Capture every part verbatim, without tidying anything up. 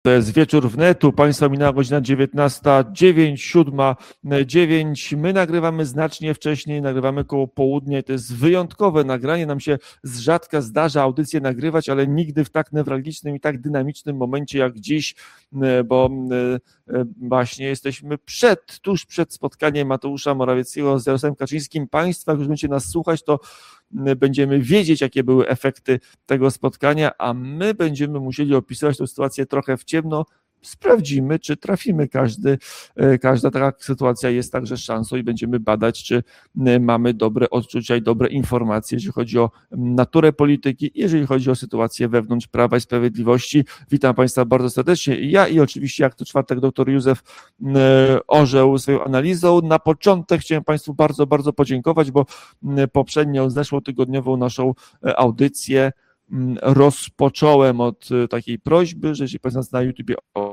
To jest Wieczór Wnetu. Państwa minęła godzina dziewiętnasta dziewięć, siódma dziewięć. My nagrywamy znacznie wcześniej, nagrywamy koło południa. To jest wyjątkowe nagranie. Nam się z rzadka zdarza audycję nagrywać, ale nigdy w tak newralgicznym i tak dynamicznym momencie jak dziś, bo właśnie jesteśmy przed, tuż przed spotkaniem Mateusza Morawieckiego z Jarosławem Kaczyńskim. Państwa, jak już będziecie nas słuchać, to będziemy wiedzieć, jakie były efekty tego spotkania, a my będziemy musieli opisywać tę sytuację trochę w ciemno. Sprawdzimy, czy trafimy. Każdy, każda taka sytuacja jest także szansą i będziemy badać, czy mamy dobre odczucia i dobre informacje, jeżeli chodzi o naturę polityki, jeżeli chodzi o sytuację wewnątrz Prawa i Sprawiedliwości. Witam Państwa bardzo serdecznie. Ja i oczywiście jak co czwartek dr Józef Orzeł swoją analizą. Na początek chciałem Państwu bardzo, bardzo podziękować, bo poprzednią, zeszłotygodniową naszą audycję rozpocząłem od takiej prośby, że jeśli Państwo nas na YouTubie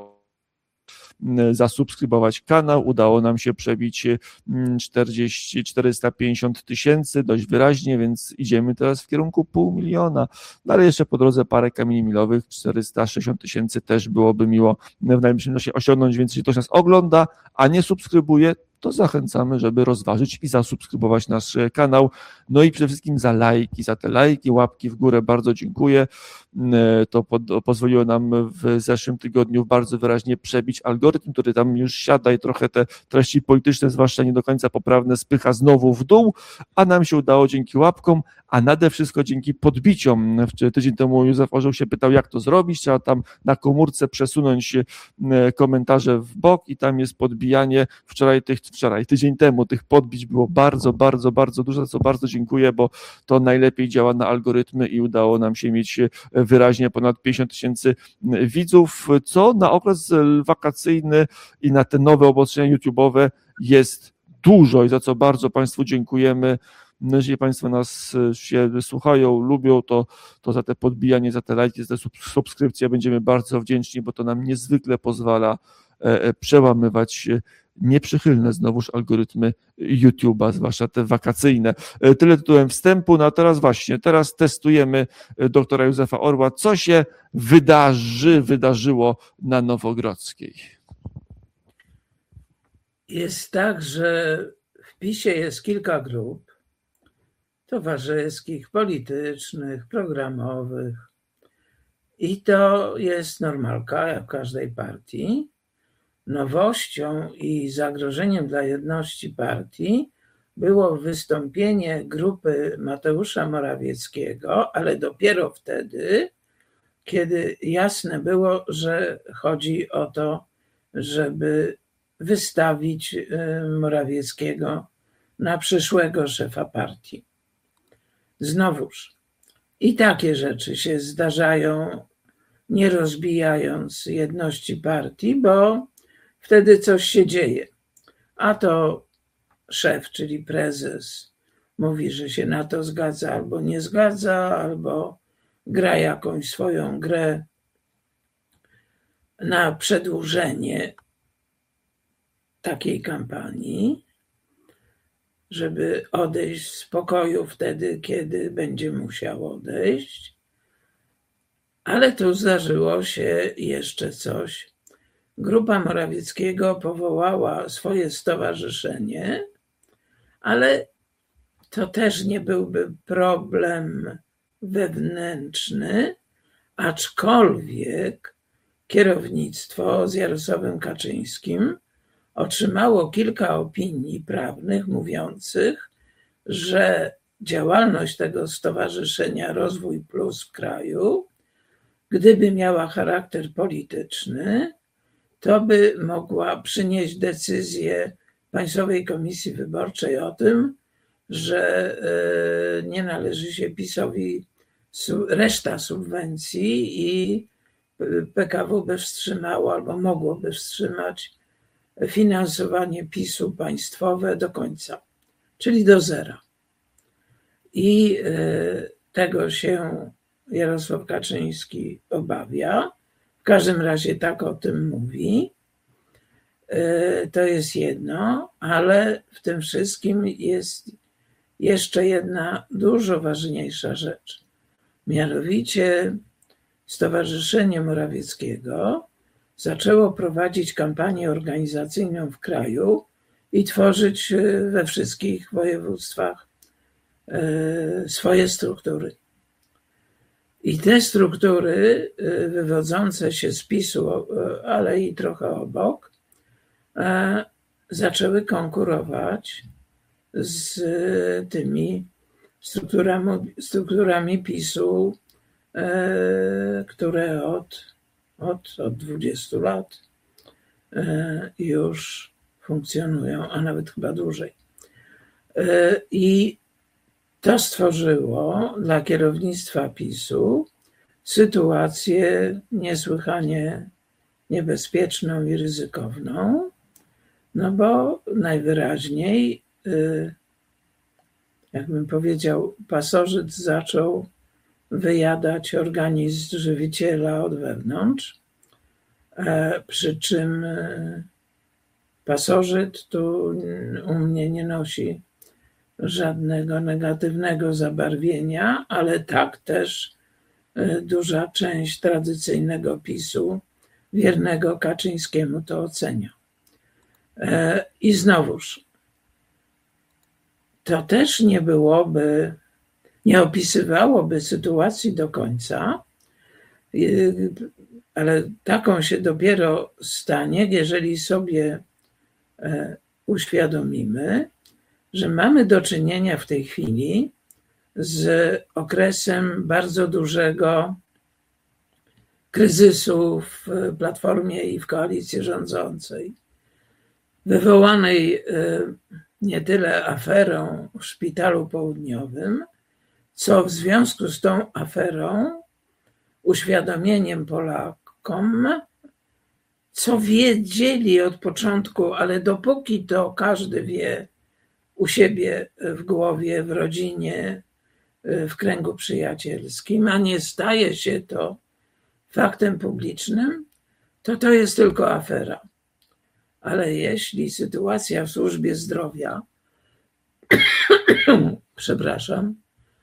zasubskrybować kanał, udało nam się przebić czterdzieści, czterysta pięćdziesiąt tysięcy dość wyraźnie, więc idziemy teraz w kierunku pół miliona, no ale jeszcze po drodze parę kamieni milowych, czterysta sześćdziesiąt tysięcy też byłoby miło w najbliższym czasie osiągnąć, więc jeśli ktoś nas ogląda, a nie subskrybuje, to zachęcamy, żeby rozważyć i zasubskrybować nasz kanał. No i przede wszystkim za lajki, za te lajki, łapki w górę bardzo dziękuję. To pod, pozwoliło nam w zeszłym tygodniu bardzo wyraźnie przebić algorytm, który tam już siada i trochę te treści polityczne, zwłaszcza nie do końca poprawne, spycha znowu w dół, a nam się udało dzięki łapkom, a nade wszystko dzięki podbiciom. Tydzień temu Józef Orzeł się pytał, jak to zrobić, trzeba tam na komórce przesunąć komentarze w bok i tam jest podbijanie. Wczoraj, tych, wczoraj tydzień temu tych podbić było bardzo, bardzo, bardzo dużo, za co bardzo dziękuję, bo to najlepiej działa na algorytmy i udało nam się mieć wyraźnie ponad pięćdziesiąt tysięcy widzów, co na okres wakacyjny i na te nowe obostrzenia YouTube'owe jest dużo i za co bardzo Państwu dziękujemy. No, jeżeli Państwo nas się słuchają, lubią, to, to za te podbijanie, za te lajki, za te subskrypcje będziemy bardzo wdzięczni, bo to nam niezwykle pozwala przełamywać nieprzychylne znowuż algorytmy YouTube'a, zwłaszcza te wakacyjne. Tyle tytułem wstępu, no a teraz właśnie, teraz testujemy doktora Józefa Orła, co się wydarzy, wydarzyło na Nowogrodzkiej. Jest tak, że w PiS-ie jest kilka grup towarzyskich, politycznych, programowych i to jest normalka, jak w każdej partii. Nowością i zagrożeniem dla jedności partii było wystąpienie grupy Mateusza Morawieckiego, ale dopiero wtedy, kiedy jasne było, że chodzi o to, żeby wystawić Morawieckiego na przyszłego szefa partii. Znowuż i takie rzeczy się zdarzają, nie rozbijając jedności partii, bo wtedy coś się dzieje. A to szef, czyli prezes, mówi, że się na to zgadza albo nie zgadza, albo gra jakąś swoją grę na przedłużenie takiej kampanii, żeby odejść z pokoju wtedy, kiedy będzie musiał odejść. Ale tu zdarzyło się jeszcze coś. Grupa Morawieckiego powołała swoje stowarzyszenie, ale to też nie byłby problem wewnętrzny, aczkolwiek kierownictwo z Jarosławem Kaczyńskim otrzymało kilka opinii prawnych mówiących, że działalność tego stowarzyszenia Rozwój Plus w kraju, gdyby miała charakter polityczny, to by mogła przynieść decyzję Państwowej Komisji Wyborczej o tym, że nie należy się PiS-owi reszta subwencji i P K W by wstrzymało albo mogłoby wstrzymać finansowanie PiS-u państwowe do końca, czyli do zera. I tego się Jarosław Kaczyński obawia. W każdym razie tak o tym mówi. To jest jedno, ale w tym wszystkim jest jeszcze jedna dużo ważniejsza rzecz. Mianowicie Stowarzyszenie Morawieckiego zaczęło prowadzić kampanię organizacyjną w kraju i tworzyć we wszystkich województwach swoje struktury. I te struktury wywodzące się z PiS-u, ale i trochę obok, zaczęły konkurować z tymi strukturami, strukturami PiS-u, które od, od, od dwudziestu lat już funkcjonują, a nawet chyba dłużej. I to stworzyło dla kierownictwa PiS-u sytuację niesłychanie niebezpieczną i ryzykowną, no bo najwyraźniej, jakbym powiedział, pasożyt zaczął wyjadać organizm żywiciela od wewnątrz, przy czym pasożyt tu u mnie nie nosi żadnego negatywnego zabarwienia, ale tak też duża część tradycyjnego PiS-u, wiernego Kaczyńskiemu, to ocenia. I znowuż, to też nie byłoby, nie opisywałoby sytuacji do końca, ale taką się dopiero stanie, jeżeli sobie uświadomimy, że mamy do czynienia w tej chwili z okresem bardzo dużego kryzysu w Platformie i w koalicji rządzącej, wywołanej nie tyle aferą w Szpitalu Południowym, co w związku z tą aferą uświadomieniem Polakom, co wiedzieli od początku, ale dopóki to każdy wie u siebie w głowie, w rodzinie, w kręgu przyjacielskim, a nie staje się to faktem publicznym, to to jest tylko afera. Ale jeśli sytuacja w służbie zdrowia, przepraszam,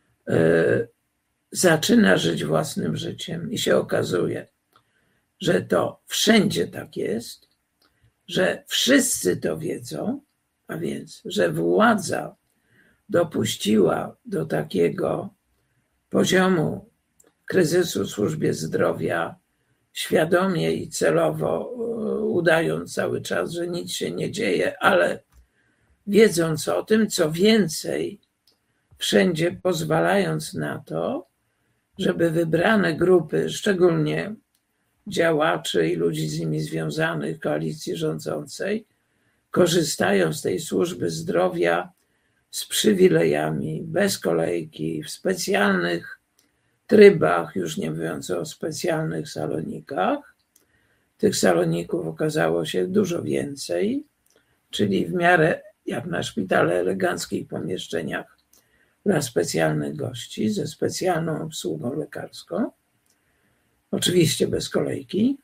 zaczyna żyć własnym życiem i się okazuje, że to wszędzie tak jest, że wszyscy to wiedzą, a więc, że władza dopuściła do takiego poziomu kryzysu w służbie zdrowia świadomie i celowo, udając cały czas, że nic się nie dzieje, ale wiedząc o tym, co więcej, wszędzie pozwalając na to, żeby wybrane grupy, szczególnie działaczy i ludzi z nimi związanych koalicji rządzącej, korzystają z tej służby zdrowia z przywilejami, bez kolejki, w specjalnych trybach, już nie mówiąc o specjalnych salonikach. Tych saloników okazało się dużo więcej, czyli w miarę jak na szpitale eleganckich pomieszczeniach dla specjalnych gości ze specjalną obsługą lekarską, oczywiście bez kolejki.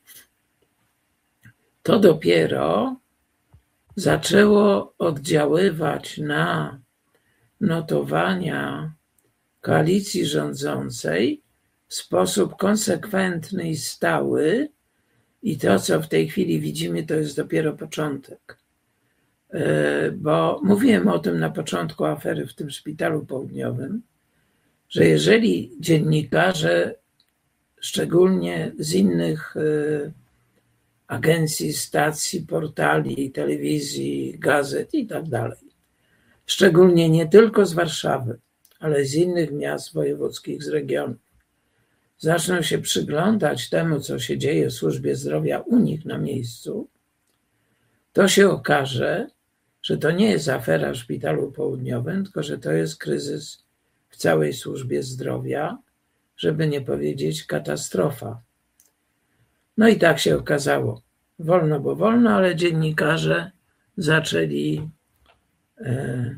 To dopiero zaczęło oddziaływać na notowania koalicji rządzącej w sposób konsekwentny i stały, i to, co w tej chwili widzimy, to jest dopiero początek. Bo mówiłem o tym na początku afery w tym Szpitalu Południowym, że jeżeli dziennikarze, szczególnie z innych agencji, stacji, portali, telewizji, gazet i tak dalej, szczególnie nie tylko z Warszawy, ale z innych miast wojewódzkich, z regionów, zaczną się przyglądać temu, co się dzieje w służbie zdrowia u nich na miejscu, to się okaże, że to nie jest afera w Szpitalu Południowym, tylko że to jest kryzys w całej służbie zdrowia, żeby nie powiedzieć katastrofa. No i tak się okazało. Wolno, bo wolno, ale dziennikarze zaczęli e,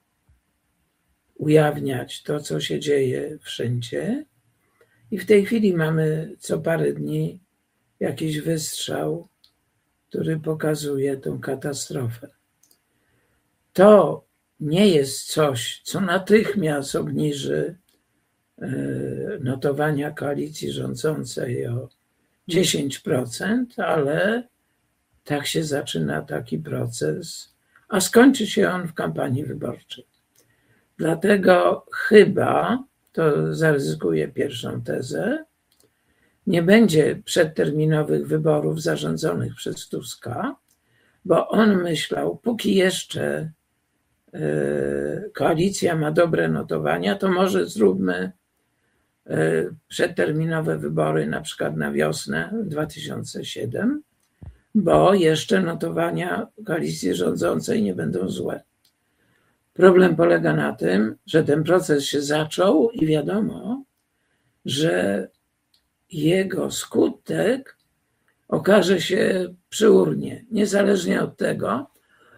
ujawniać to, co się dzieje wszędzie. I w tej chwili mamy co parę dni jakiś wystrzał, który pokazuje tą katastrofę. To nie jest coś, co natychmiast obniży notowania koalicji rządzącej o dziesięć procent, ale tak się zaczyna taki proces, a skończy się on w kampanii wyborczej. Dlatego chyba, to zaryzykuję pierwszą tezę, nie będzie przedterminowych wyborów zarządzonych przez Tuska, bo on myślał, póki jeszcze koalicja ma dobre notowania, to może zróbmy przedterminowe wybory na przykład na wiosnę dwa tysiące siódmego, bo jeszcze notowania koalicji rządzącej nie będą złe. Problem polega na tym, że ten proces się zaczął i wiadomo, że jego skutek okaże się przy urnie, niezależnie od tego,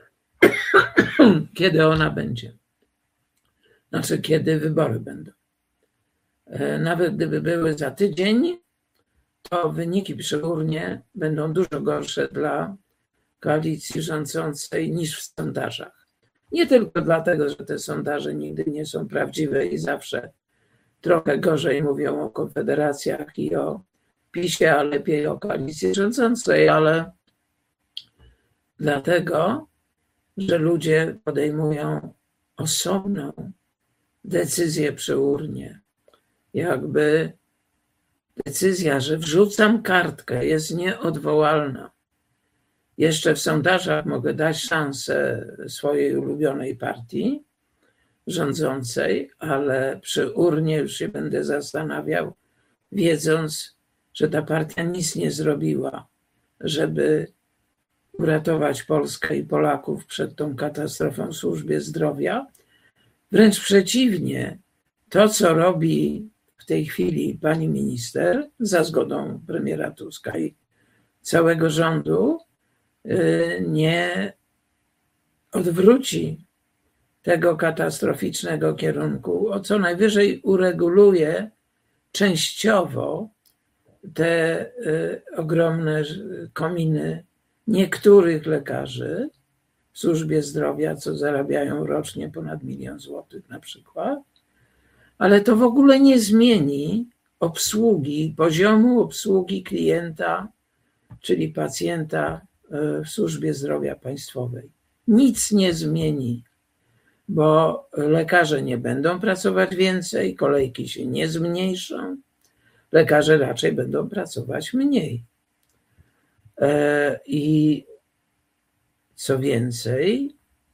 kiedy ona będzie. Znaczy, kiedy wybory będą. Nawet gdyby były za tydzień, to wyniki przy urnie będą dużo gorsze dla koalicji rządzącej niż w sondażach. Nie tylko dlatego, że te sondaże nigdy nie są prawdziwe i zawsze trochę gorzej mówią o konfederacjach i o PiSie, a lepiej o koalicji rządzącej, ale dlatego, że ludzie podejmują osobną decyzję przy urnie. Jakby decyzja, że wrzucam kartkę, jest nieodwołalna. Jeszcze w sondażach mogę dać szansę swojej ulubionej partii rządzącej, ale przy urnie już się będę zastanawiał, wiedząc, że ta partia nic nie zrobiła, żeby uratować Polskę i Polaków przed tą katastrofą w służbie zdrowia. Wręcz przeciwnie, to co robi w tej chwili pani minister za zgodą premiera Tuska i całego rządu, nie odwróci tego katastroficznego kierunku, o co najwyżej ureguluje częściowo te ogromne kominy niektórych lekarzy w służbie zdrowia, co zarabiają rocznie ponad milion złotych na przykład, ale to w ogóle nie zmieni obsługi, poziomu obsługi klienta, czyli pacjenta w służbie zdrowia państwowej. Nic nie zmieni, bo lekarze nie będą pracować więcej, kolejki się nie zmniejszą, lekarze raczej będą pracować mniej. I co więcej,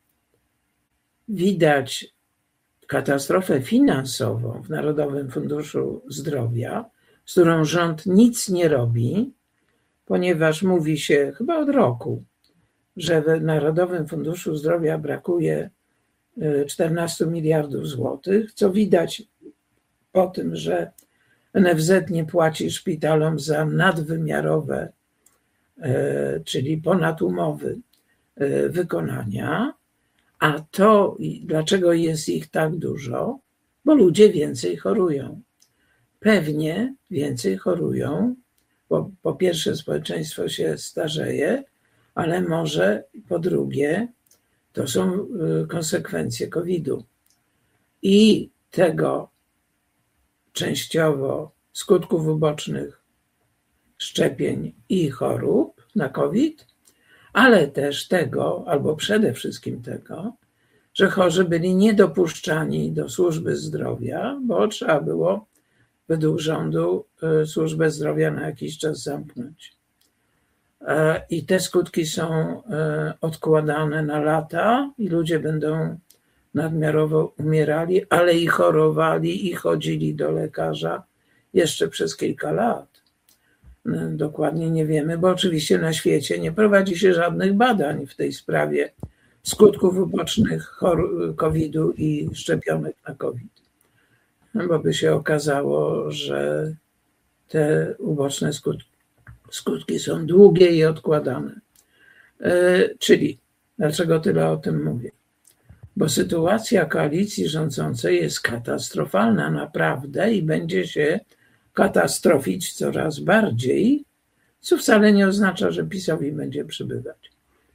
widać katastrofę finansową w Narodowym Funduszu Zdrowia, z którą rząd nic nie robi, ponieważ mówi się chyba od roku, że w Narodowym Funduszu Zdrowia brakuje czternaście miliardów złotych, co widać po tym, że N F Z nie płaci szpitalom za nadwymiarowe, czyli ponad-umowy wykonania, a to, dlaczego jest ich tak dużo, bo ludzie więcej chorują. Pewnie więcej chorują, bo po pierwsze społeczeństwo się starzeje, ale może po drugie to są konsekwencje kowidu i tego częściowo skutków ubocznych szczepień i chorób na COVID, ale też tego, albo przede wszystkim tego, że chorzy byli niedopuszczani do służby zdrowia, bo trzeba było według rządu służbę zdrowia na jakiś czas zamknąć. I te skutki są odkładane na lata i ludzie będą nadmiarowo umierali, ale i chorowali i chodzili do lekarza jeszcze przez kilka lat. Dokładnie nie wiemy, bo oczywiście na świecie nie prowadzi się żadnych badań w tej sprawie skutków ubocznych kowidu i szczepionek na COVID. Bo by się okazało, że te uboczne skutki, skutki są długie i odkładane. Czyli, dlaczego tyle o tym mówię? Bo sytuacja koalicji rządzącej jest katastrofalna naprawdę i będzie się katastrofić coraz bardziej, co wcale nie oznacza, że PiS-owi będzie przybywać.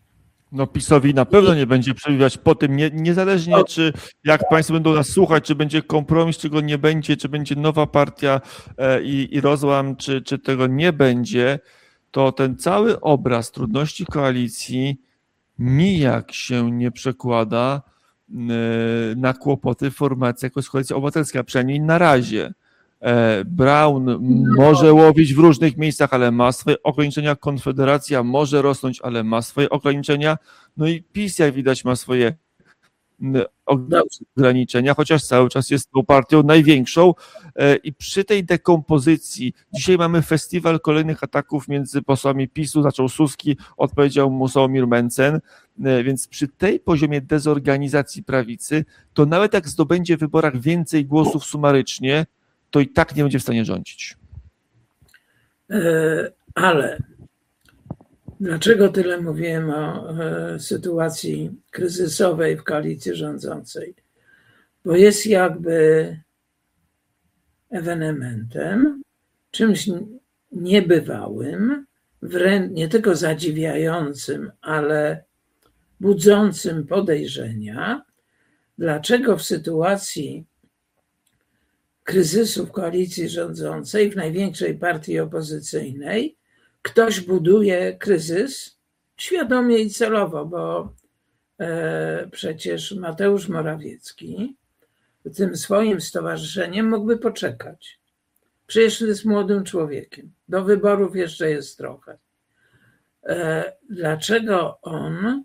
No PiS-owi na pewno nie będzie przebywać po tym, nie, niezależnie czy jak Państwo będą nas słuchać, czy będzie kompromis, czy go nie będzie, czy będzie nowa partia e, i, i rozłam, czy, czy tego nie będzie, to ten cały obraz trudności koalicji nijak się nie przekłada e, na kłopoty formacji jako Koalicja Obywatelska, przynajmniej na razie. Braun może łowić w różnych miejscach, ale ma swoje ograniczenia. Konfederacja może rosnąć, ale ma swoje ograniczenia. No i PiS, jak widać, ma swoje ograniczenia, chociaż cały czas jest tą partią największą. I przy tej dekompozycji, dzisiaj mamy festiwal kolejnych ataków między posłami PiSu, zaczął Suski, odpowiedział mu Sławomir Mencen, więc przy tej poziomie dezorganizacji prawicy, to nawet jak zdobędzie w wyborach więcej głosów sumarycznie, to i tak nie będzie w stanie rządzić. Ale dlaczego tyle mówiłem o sytuacji kryzysowej w koalicji rządzącej? Bo jest jakby ewenementem, czymś niebywałym, wręcz nie tylko zadziwiającym, ale budzącym podejrzenia, dlaczego w sytuacji kryzysu w koalicji rządzącej, w największej partii opozycyjnej, ktoś buduje kryzys świadomie i celowo, bo e, przecież Mateusz Morawiecki tym swoim stowarzyszeniem mógłby poczekać. Przecież jest młodym człowiekiem. Do wyborów jeszcze jest trochę. E, dlaczego on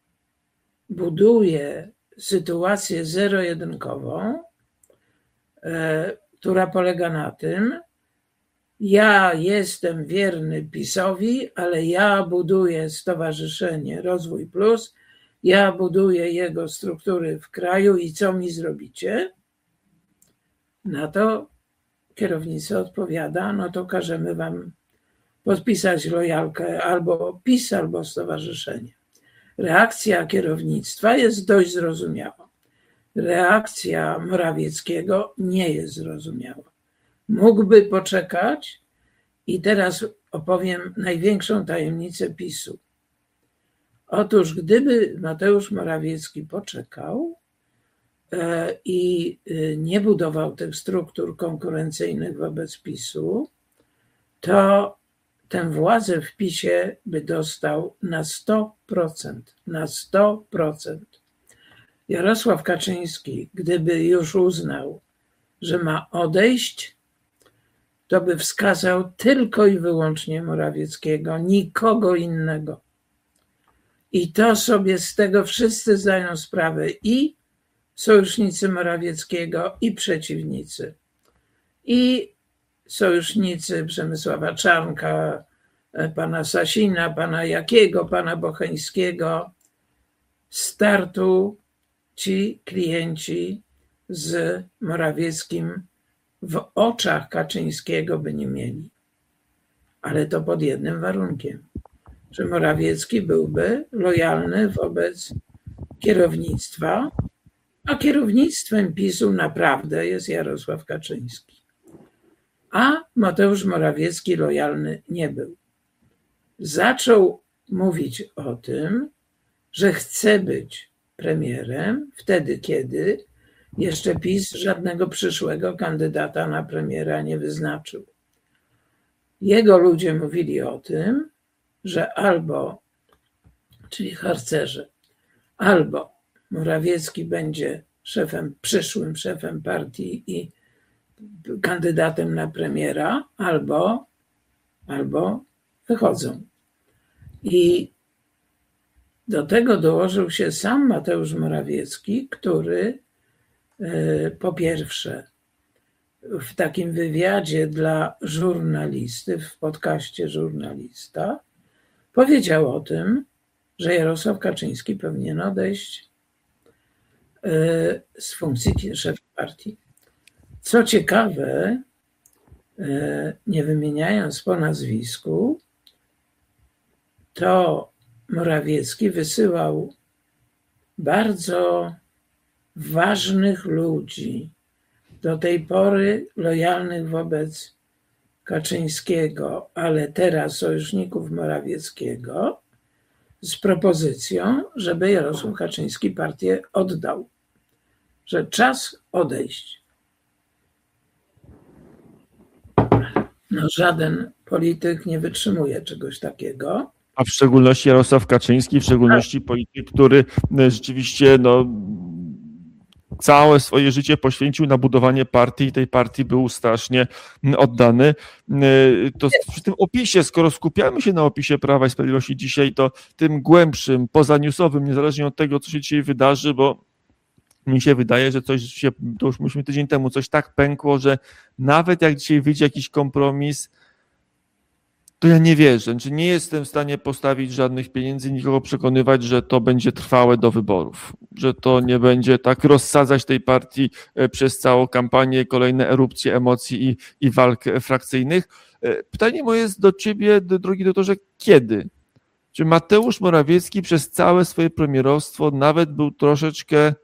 buduje sytuację zero-jedynkową, która polega na tym, ja jestem wierny PiS-owi, ale ja buduję Stowarzyszenie Rozwój Plus, ja buduję jego struktury w kraju i co mi zrobicie? Na to kierownica odpowiada, no to każemy wam podpisać lojalkę albo PiS, albo stowarzyszenie. Reakcja kierownictwa jest dość zrozumiała. Reakcja Morawieckiego nie jest zrozumiała. Mógłby poczekać i teraz opowiem największą tajemnicę PiSu. Otóż gdyby Mateusz Morawiecki poczekał i nie budował tych struktur konkurencyjnych wobec PiSu, to tę władzę w PiSie by dostał na sto procent. Na sto procent. Jarosław Kaczyński, gdyby już uznał, że ma odejść, to by wskazał tylko i wyłącznie Morawieckiego, nikogo innego. I to sobie z tego wszyscy zdają sprawę, i sojusznicy Morawieckiego, i przeciwnicy. I sojusznicy Przemysława Czarnka, pana Sasina, pana Jakiego, pana Bocheńskiego. Startu ci klienci z Morawieckim w oczach Kaczyńskiego by nie mieli. Ale to pod jednym warunkiem, że Morawiecki byłby lojalny wobec kierownictwa, a kierownictwem PiSu naprawdę jest Jarosław Kaczyński. A Mateusz Morawiecki lojalny nie był. Zaczął mówić o tym, że chce być premierem wtedy, kiedy jeszcze PiS żadnego przyszłego kandydata na premiera nie wyznaczył. Jego ludzie mówili o tym, że albo, czyli harcerze, albo Morawiecki będzie szefem, przyszłym szefem partii i kandydatem na premiera, albo, albo wychodzą. I do tego dołożył się sam Mateusz Morawiecki, który po pierwsze w takim wywiadzie dla żurnalisty, w podcaście Żurnalista, powiedział o tym, że Jarosław Kaczyński powinien odejść z funkcji szefa partii. Co ciekawe, nie wymieniając po nazwisku, to Morawiecki wysyłał bardzo ważnych ludzi, do tej pory lojalnych wobec Kaczyńskiego, ale teraz sojuszników Morawieckiego, z propozycją, żeby Jarosław Kaczyński partię oddał, że czas odejść. No, żaden polityk nie wytrzymuje czegoś takiego. A w szczególności Jarosław Kaczyński, w szczególności polityk, który rzeczywiście no, całe swoje życie poświęcił na budowanie partii i tej partii był strasznie oddany. To przy tym opisie, skoro skupiamy się na opisie Prawa i Sprawiedliwości dzisiaj, to tym głębszym, pozaniusowym, niezależnie od tego, co się dzisiaj wydarzy, bo mi się wydaje, że coś się, to już myśmy tydzień temu, coś tak pękło, że nawet jak dzisiaj wyjdzie jakiś kompromis, to ja nie wierzę, znaczy nie jestem w stanie postawić żadnych pieniędzy, nikogo przekonywać, że to będzie trwałe do wyborów, że to nie będzie tak rozsadzać tej partii przez całą kampanię, kolejne erupcje emocji i, i walk frakcyjnych. Pytanie moje jest do ciebie, drogi doktorze, kiedy? Czy Mateusz Morawiecki przez całe swoje premierostwo nawet był troszeczkę,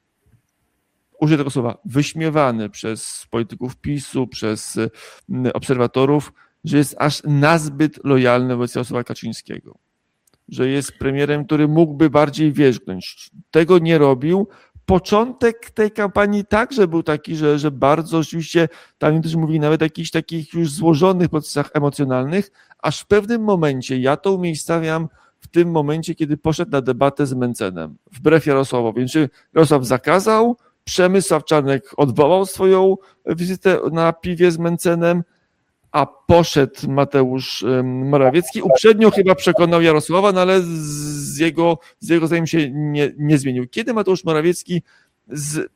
użyję tego słowa, wyśmiewany przez polityków PiSu, przez obserwatorów, że jest aż nazbyt lojalny wobec Jarosława Kaczyńskiego, że jest premierem, który mógłby bardziej wierzchnąć. Tego nie robił. Początek tej kampanii także był taki, że, że bardzo oczywiście, tam niektórzy mówili nawet o jakichś takich już złożonych procesach emocjonalnych, aż w pewnym momencie, ja to umiejscawiam w tym momencie, kiedy poszedł na debatę z Mencenem, wbrew Jarosławowi. Więc Jarosław zakazał, Przemysław Czarnek odwołał swoją wizytę na piwie z Mencenem, a poszedł Mateusz Morawiecki. Uprzednio chyba przekonał Jarosława, no ale z jego, z jego zdaniem się nie, nie zmienił. Kiedy Mateusz Morawiecki z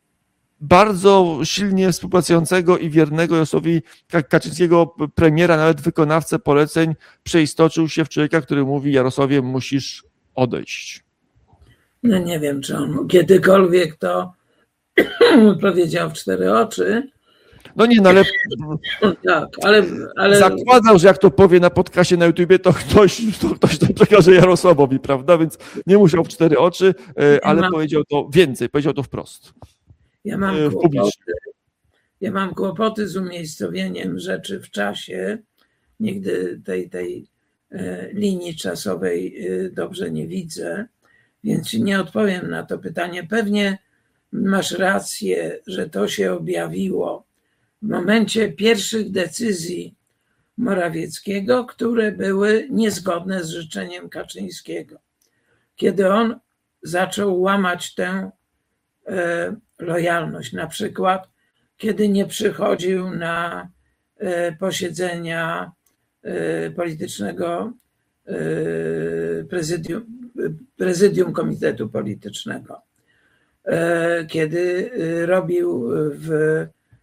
bardzo silnie współpracującego i wiernego Jarosławowi Kaczyńskiego premiera, nawet wykonawcę poleceń, przeistoczył się w człowieka, który mówi: Jarosławie, musisz odejść? No nie wiem, czy on kiedykolwiek to powiedział w cztery oczy. No nie, no ale, tak, ale, ale zakładał, że jak to powie na podcastie na YouTubie, to ktoś to, ktoś to przekaże Jarosławowi, prawda? Więc nie musiał w cztery oczy, ale mam, powiedział to więcej, powiedział to wprost. Ja mam, kłopoty, ja mam kłopoty z umiejscowieniem rzeczy w czasie. Nigdy tej, tej linii czasowej dobrze nie widzę, więc nie odpowiem na to pytanie. Pewnie masz rację, że to się objawiło w momencie pierwszych decyzji Morawieckiego, które były niezgodne z życzeniem Kaczyńskiego. Kiedy on zaczął łamać tę e, lojalność, na przykład kiedy nie przychodził na e, posiedzenia e, politycznego e, prezydium, prezydium Komitetu Politycznego, e, kiedy robił w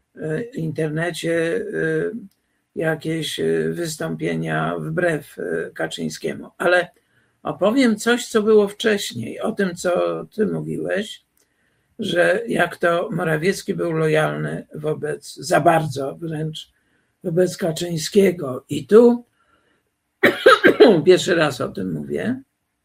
internecie jakieś wystąpienia wbrew Kaczyńskiemu. Ale opowiem coś, co było wcześniej, o tym, co ty mówiłeś, że jak to Morawiecki był lojalny wobec, za bardzo wręcz, wobec Kaczyńskiego. I tu pierwszy raz o tym mówię.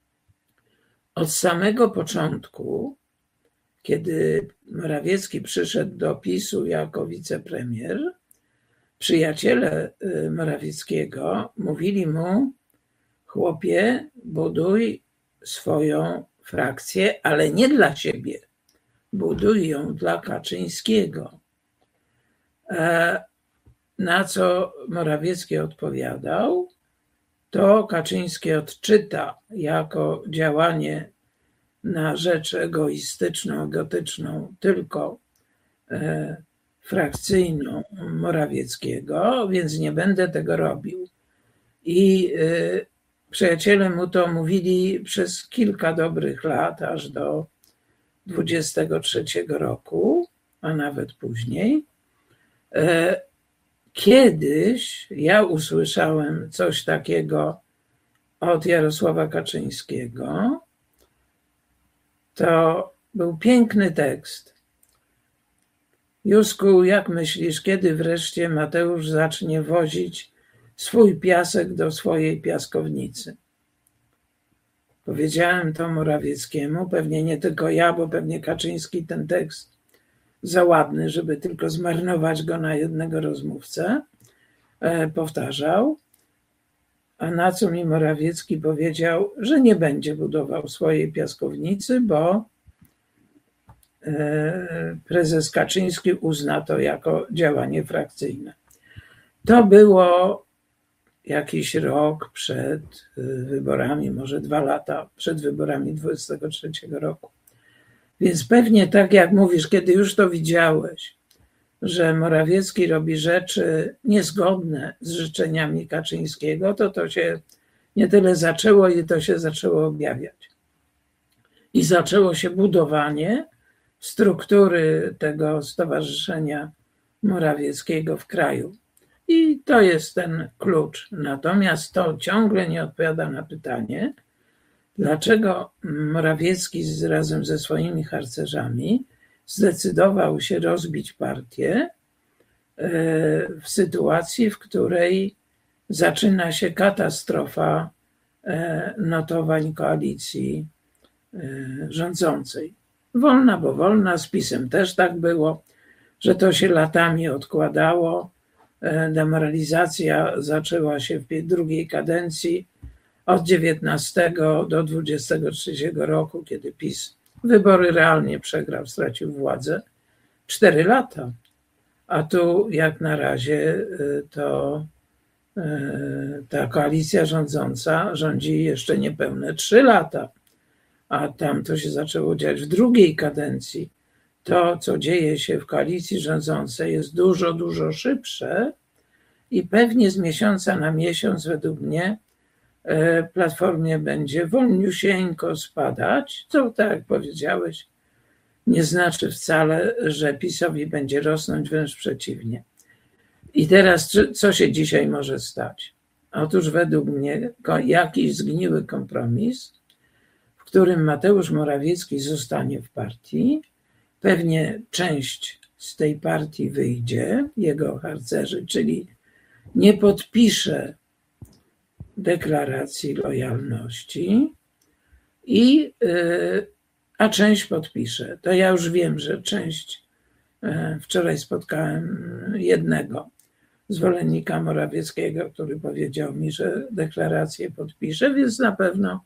Od samego początku, kiedy Morawiecki przyszedł do PiSu jako wicepremier, przyjaciele Morawieckiego mówili mu: chłopie, buduj swoją frakcję, ale nie dla siebie. Buduj ją dla Kaczyńskiego. Na co Morawiecki odpowiadał, to Kaczyński odczyta jako działanie na rzecz egoistyczną, egotyczną, tylko e, frakcyjną Morawieckiego, więc nie będę tego robił. I e, przyjaciele mu to mówili przez kilka dobrych lat, aż do dwudziestego trzeciego roku, a nawet później. E, kiedyś ja usłyszałem coś takiego od Jarosława Kaczyńskiego. To był piękny tekst. Józku, jak myślisz, kiedy wreszcie Mateusz zacznie wozić swój piasek do swojej piaskownicy? Powiedziałem to Morawieckiemu, pewnie nie tylko ja, bo pewnie Kaczyński ten tekst za ładny, żeby tylko zmarnować go na jednego rozmówcę, powtarzał. A na co mi Morawiecki powiedział, że nie będzie budował swojej piaskownicy, bo prezes Kaczyński uzna to jako działanie frakcyjne. To było jakiś rok przed wyborami, może dwa lata przed wyborami dwudziestego trzeciego roku. Więc pewnie tak jak mówisz, kiedy już to widziałeś, że Morawiecki robi rzeczy niezgodne z życzeniami Kaczyńskiego, to to się nie tyle zaczęło, i to się zaczęło objawiać. I zaczęło się budowanie struktury tego Stowarzyszenia Morawieckiego w kraju. I to jest ten klucz. Natomiast to ciągle nie odpowiada na pytanie, dlaczego Morawiecki razem ze swoimi harcerzami zdecydował się rozbić partię w sytuacji, w której zaczyna się katastrofa notowań koalicji rządzącej. Wolna, bo wolna, z PiS-em też tak było, że to się latami odkładało. Demoralizacja zaczęła się w drugiej kadencji od dziewiętnastego do dwudziestego trzeciego roku, kiedy PiS wybory realnie przegrał, stracił władzę. Cztery lata. A tu jak na razie to ta koalicja rządząca rządzi jeszcze niepełne trzy lata. A tam to się zaczęło dziać w drugiej kadencji. To, co dzieje się w koalicji rządzącej, jest dużo, dużo szybsze i pewnie z miesiąca na miesiąc, według mnie, Platformie będzie wolniusieńko spadać, co, tak jak powiedziałeś, nie znaczy wcale, że PiS-owi będzie rosnąć, wręcz przeciwnie. I teraz, co się dzisiaj może stać? Otóż według mnie jakiś zgniły kompromis, w którym Mateusz Morawiecki zostanie w partii, pewnie część z tej partii wyjdzie, jego harcerzy, czyli nie podpisze deklaracji lojalności, i, a część podpisze. To ja już wiem, że część, wczoraj spotkałem jednego zwolennika Morawieckiego, który powiedział mi, że deklarację podpisze, więc na pewno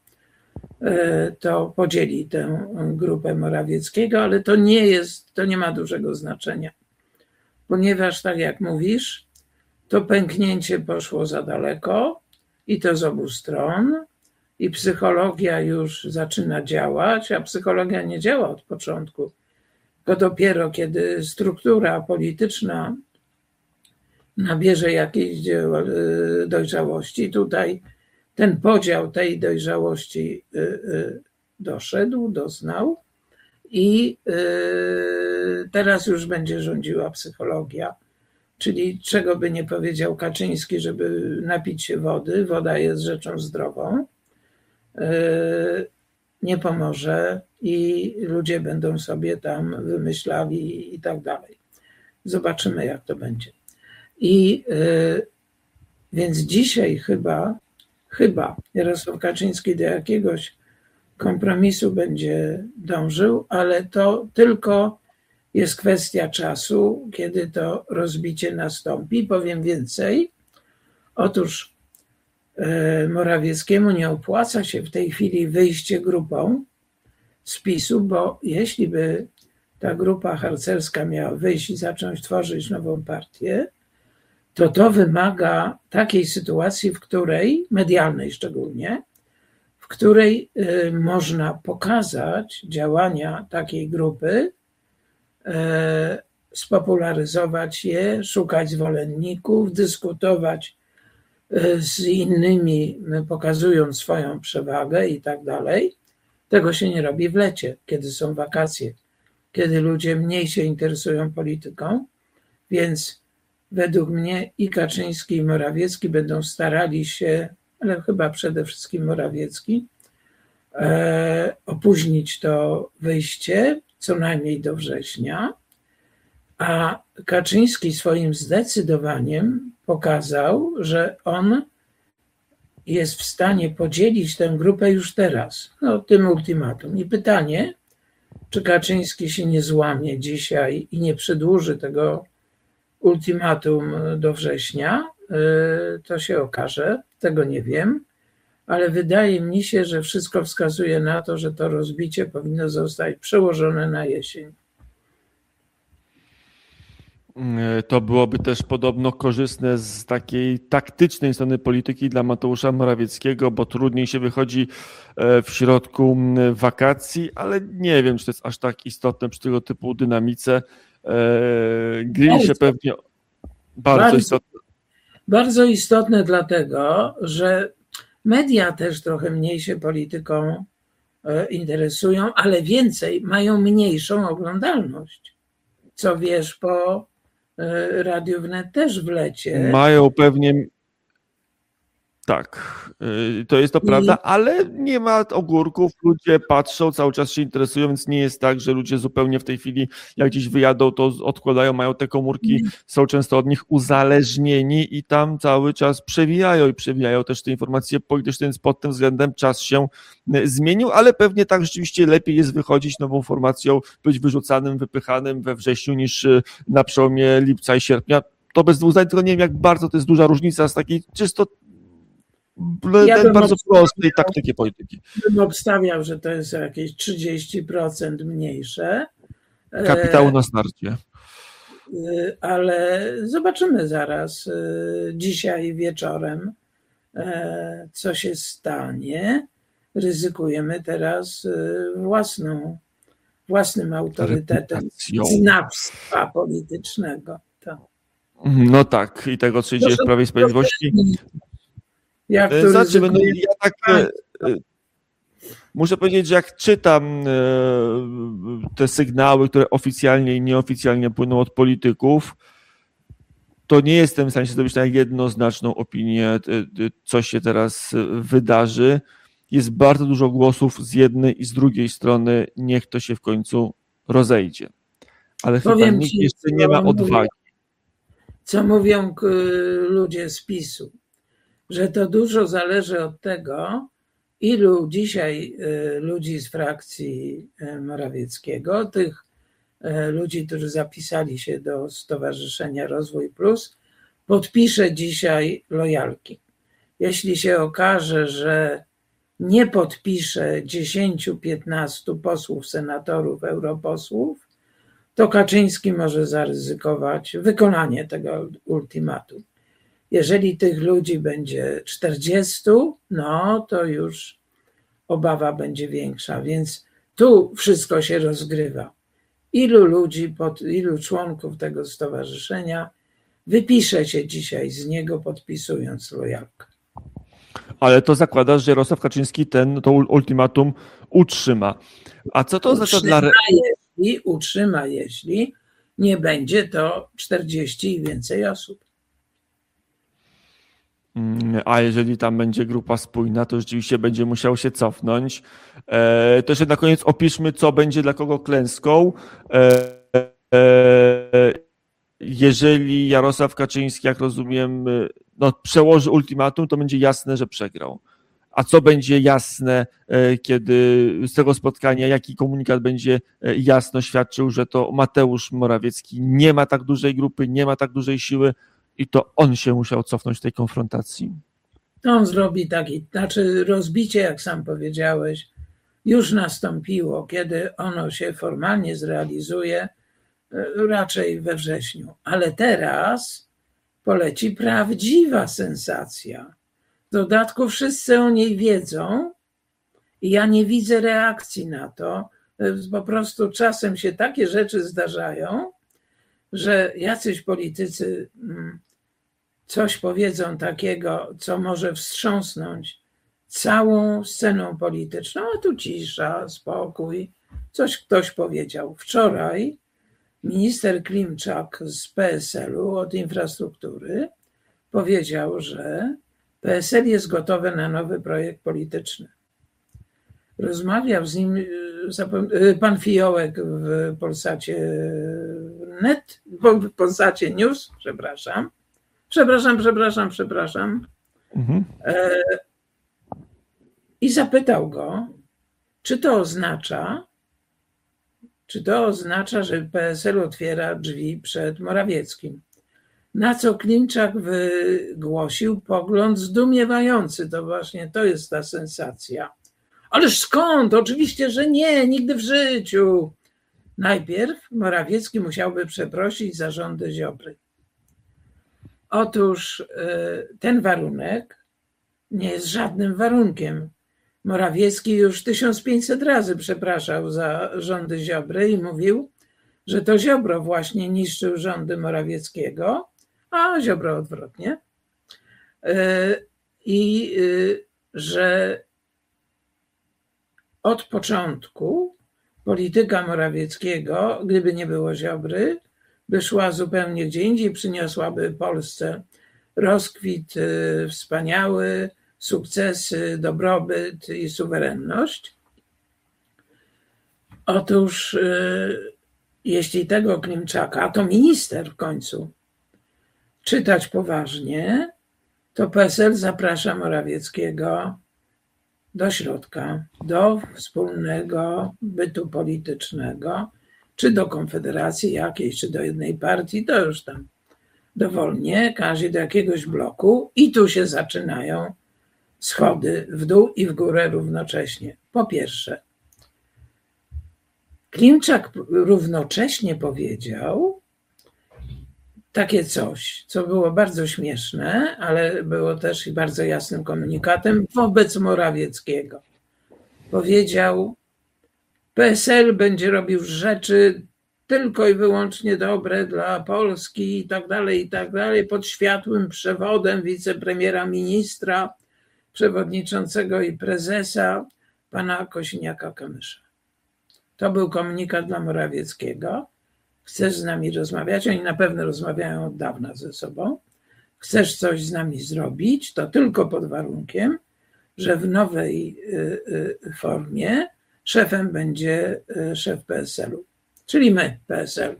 to podzieli tę grupę Morawieckiego, ale to nie jest, to nie ma dużego znaczenia, ponieważ tak jak mówisz, to pęknięcie poszło za daleko i to z obu stron i psychologia już zaczyna działać, a psychologia nie działa od początku, tylko dopiero kiedy struktura polityczna nabierze jakiejś dojrzałości. Tutaj ten podział tej dojrzałości doszedł, doznał i teraz już będzie rządziła psychologia. Czyli czego by nie powiedział Kaczyński, żeby napić się wody, woda jest rzeczą zdrową, nie pomoże i ludzie będą sobie tam wymyślali i tak dalej. Zobaczymy, jak to będzie. I więc dzisiaj chyba, chyba Jarosław Kaczyński do jakiegoś kompromisu będzie dążył, ale to tylko jest kwestia czasu, kiedy to rozbicie nastąpi. Powiem więcej. Otóż Morawieckiemu nie opłaca się w tej chwili wyjście grupą z PiS-u, bo jeśli by ta grupa harcerska miała wyjść i zacząć tworzyć nową partię, to to wymaga takiej sytuacji, w której, medialnej szczególnie, w której można pokazać działania takiej grupy, spopularyzować je, szukać zwolenników, dyskutować z innymi, pokazując swoją przewagę i tak dalej. Tego się nie robi w lecie, kiedy są wakacje, kiedy ludzie mniej się interesują polityką, więc według mnie i Kaczyński, i Morawiecki będą starali się, ale chyba przede wszystkim Morawiecki, opóźnić to wyjście co najmniej do września, a Kaczyński swoim zdecydowaniem pokazał, że on jest w stanie podzielić tę grupę już teraz, no, tym ultimatum. I pytanie, czy Kaczyński się nie złamie dzisiaj i nie przedłuży tego ultimatum do września, to się okaże. tego nie wiem, ale wydaje mi się, że wszystko wskazuje na to, że to rozbicie powinno zostać przełożone na jesień. To byłoby też podobno korzystne z takiej taktycznej strony polityki dla Mateusza Morawieckiego, bo trudniej się wychodzi w środku wakacji, ale nie wiem, czy to jest aż tak istotne przy tego typu dynamice. Grill się pewnie bardzo, bardzo istotne. Bardzo istotne dlatego, że media też trochę mniej się polityką interesują, ale więcej mają mniejszą oglądalność. Co wiesz, po Radiu Wnet też w lecie. Mają pewnie. Tak, to jest to I... prawda, ale nie ma ogórków, ludzie patrzą, cały czas się interesują, więc nie jest tak, że ludzie zupełnie w tej chwili, jak gdzieś wyjadą, to odkładają, mają te komórki, nie. Są często od nich uzależnieni i tam cały czas przewijają i przewijają też te informacje polityczne, więc pod tym względem czas się zmienił, ale pewnie tak rzeczywiście lepiej jest wychodzić nową formacją, być wyrzucanym, wypychanym we wrześniu niż na przełomie lipca i sierpnia. To bez dwóch zdań, tylko nie wiem, jak bardzo to jest duża różnica z takiej czysto Ja bardzo prostej taktyki polityki. Bym obstawiał, że to jest jakieś trzydzieści procent mniejsze. Kapitału na starcie. Ale zobaczymy zaraz dzisiaj wieczorem, co się stanie. Ryzykujemy teraz własną, własnym autorytetem znawstwa politycznego. To. No tak, i tego, co dzieje w Prawie i Sprawiedliwości. Jak to Zobaczymy, no ja tak e, muszę powiedzieć, że jak czytam e, te sygnały, które oficjalnie i nieoficjalnie płyną od polityków, to nie jestem w stanie się zdobyć na jednoznaczną opinię, e, co się teraz wydarzy. Jest bardzo dużo głosów z jednej i z drugiej strony, niech to się w końcu rozejdzie. Ale chyba nikt ci, jeszcze nie ma odwagi. Co mówią ludzie z PiS-u? Że to dużo zależy od tego, ilu dzisiaj ludzi z frakcji Morawieckiego, tych ludzi, którzy zapisali się do Stowarzyszenia Rozwój Plus, podpisze dzisiaj lojalki. Jeśli się okaże, że nie podpisze dziesięciu, piętnastu posłów, senatorów, europosłów, to Kaczyński może zaryzykować wykonanie tego ultimatum. Jeżeli tych ludzi będzie czterdziestu, no to już obawa będzie większa, więc tu wszystko się rozgrywa. Ilu ludzi, pod, ilu członków tego stowarzyszenia wypisze się dzisiaj z niego, podpisując lojalkę. Ale to zakłada, że Jarosław Kaczyński ten, to ultimatum utrzyma. A co to oznacza dla... Jeśli, utrzyma, jeśli nie będzie to czterdzieści i więcej osób. A jeżeli tam będzie grupa spójna, to rzeczywiście będzie musiał się cofnąć. E, to jeszcze na koniec opiszmy, co będzie dla kogo klęską. E, e, jeżeli Jarosław Kaczyński, jak rozumiem, no, przełoży ultimatum, to będzie jasne, że przegrał. A co będzie jasne, kiedy z tego spotkania, jaki komunikat będzie jasno świadczył, że to Mateusz Morawiecki nie ma tak dużej grupy, nie ma tak dużej siły i to on się musiał cofnąć w tej konfrontacji. On zrobi taki, znaczy rozbicie, jak sam powiedziałeś, już nastąpiło, kiedy ono się formalnie zrealizuje raczej we wrześniu. Ale teraz poleci prawdziwa sensacja. W dodatku wszyscy o niej wiedzą i ja nie widzę reakcji na to. Po prostu czasem się takie rzeczy zdarzają, że jacyś politycy coś powiedzą takiego, co może wstrząsnąć całą sceną polityczną, a tu cisza, spokój. Coś ktoś powiedział. Wczoraj minister Klimczak z P S L-u od infrastruktury powiedział, że P S L jest gotowe na nowy projekt polityczny. Rozmawiał z nim pan Fiołek w Polsacie Net, w Polsacie News, przepraszam. Przepraszam, przepraszam, przepraszam. Mhm. I zapytał go, czy to oznacza, czy to oznacza, że P S L otwiera drzwi przed Morawieckim. Na co Klimczak wygłosił pogląd zdumiewający. To właśnie to jest ta sensacja. Ależ skąd? Oczywiście, że nie, nigdy w życiu. Najpierw Morawiecki musiałby przeprosić za rządy Ziobry. Otóż ten warunek nie jest żadnym warunkiem. Morawiecki już tysiąc pięćset razy przepraszał za rządy Ziobry i mówił, że to Ziobro właśnie niszczył rządy Morawieckiego, a Ziobro odwrotnie. I że od początku polityka Morawieckiego, gdyby nie było Ziobry, by szła zupełnie gdzie indziej, przyniosłaby Polsce rozkwit wspaniały, sukcesy, dobrobyt i suwerenność. Otóż jeśli tego Klimczaka, to minister w końcu, czytać poważnie, to P S L zaprasza Morawieckiego do środka, do wspólnego bytu politycznego, czy do konfederacji jakiejś, czy do jednej partii, to już tam dowolnie, każdy do jakiegoś bloku i tu się zaczynają schody w dół i w górę równocześnie. Po pierwsze, Klimczak równocześnie powiedział takie coś, co było bardzo śmieszne, ale było też i bardzo jasnym komunikatem wobec Morawieckiego. Powiedział, P S L będzie robił rzeczy tylko i wyłącznie dobre dla Polski i tak dalej, i tak dalej, pod światłym przewodem wicepremiera, ministra, przewodniczącego i prezesa, pana Kosiniaka-Kamysza. To był komunikat dla Morawieckiego. Chcesz z nami rozmawiać? Oni na pewno rozmawiają od dawna ze sobą. Chcesz coś z nami zrobić? To tylko pod warunkiem, że w nowej formie szefem będzie szef P S L-u, czyli my, P S L.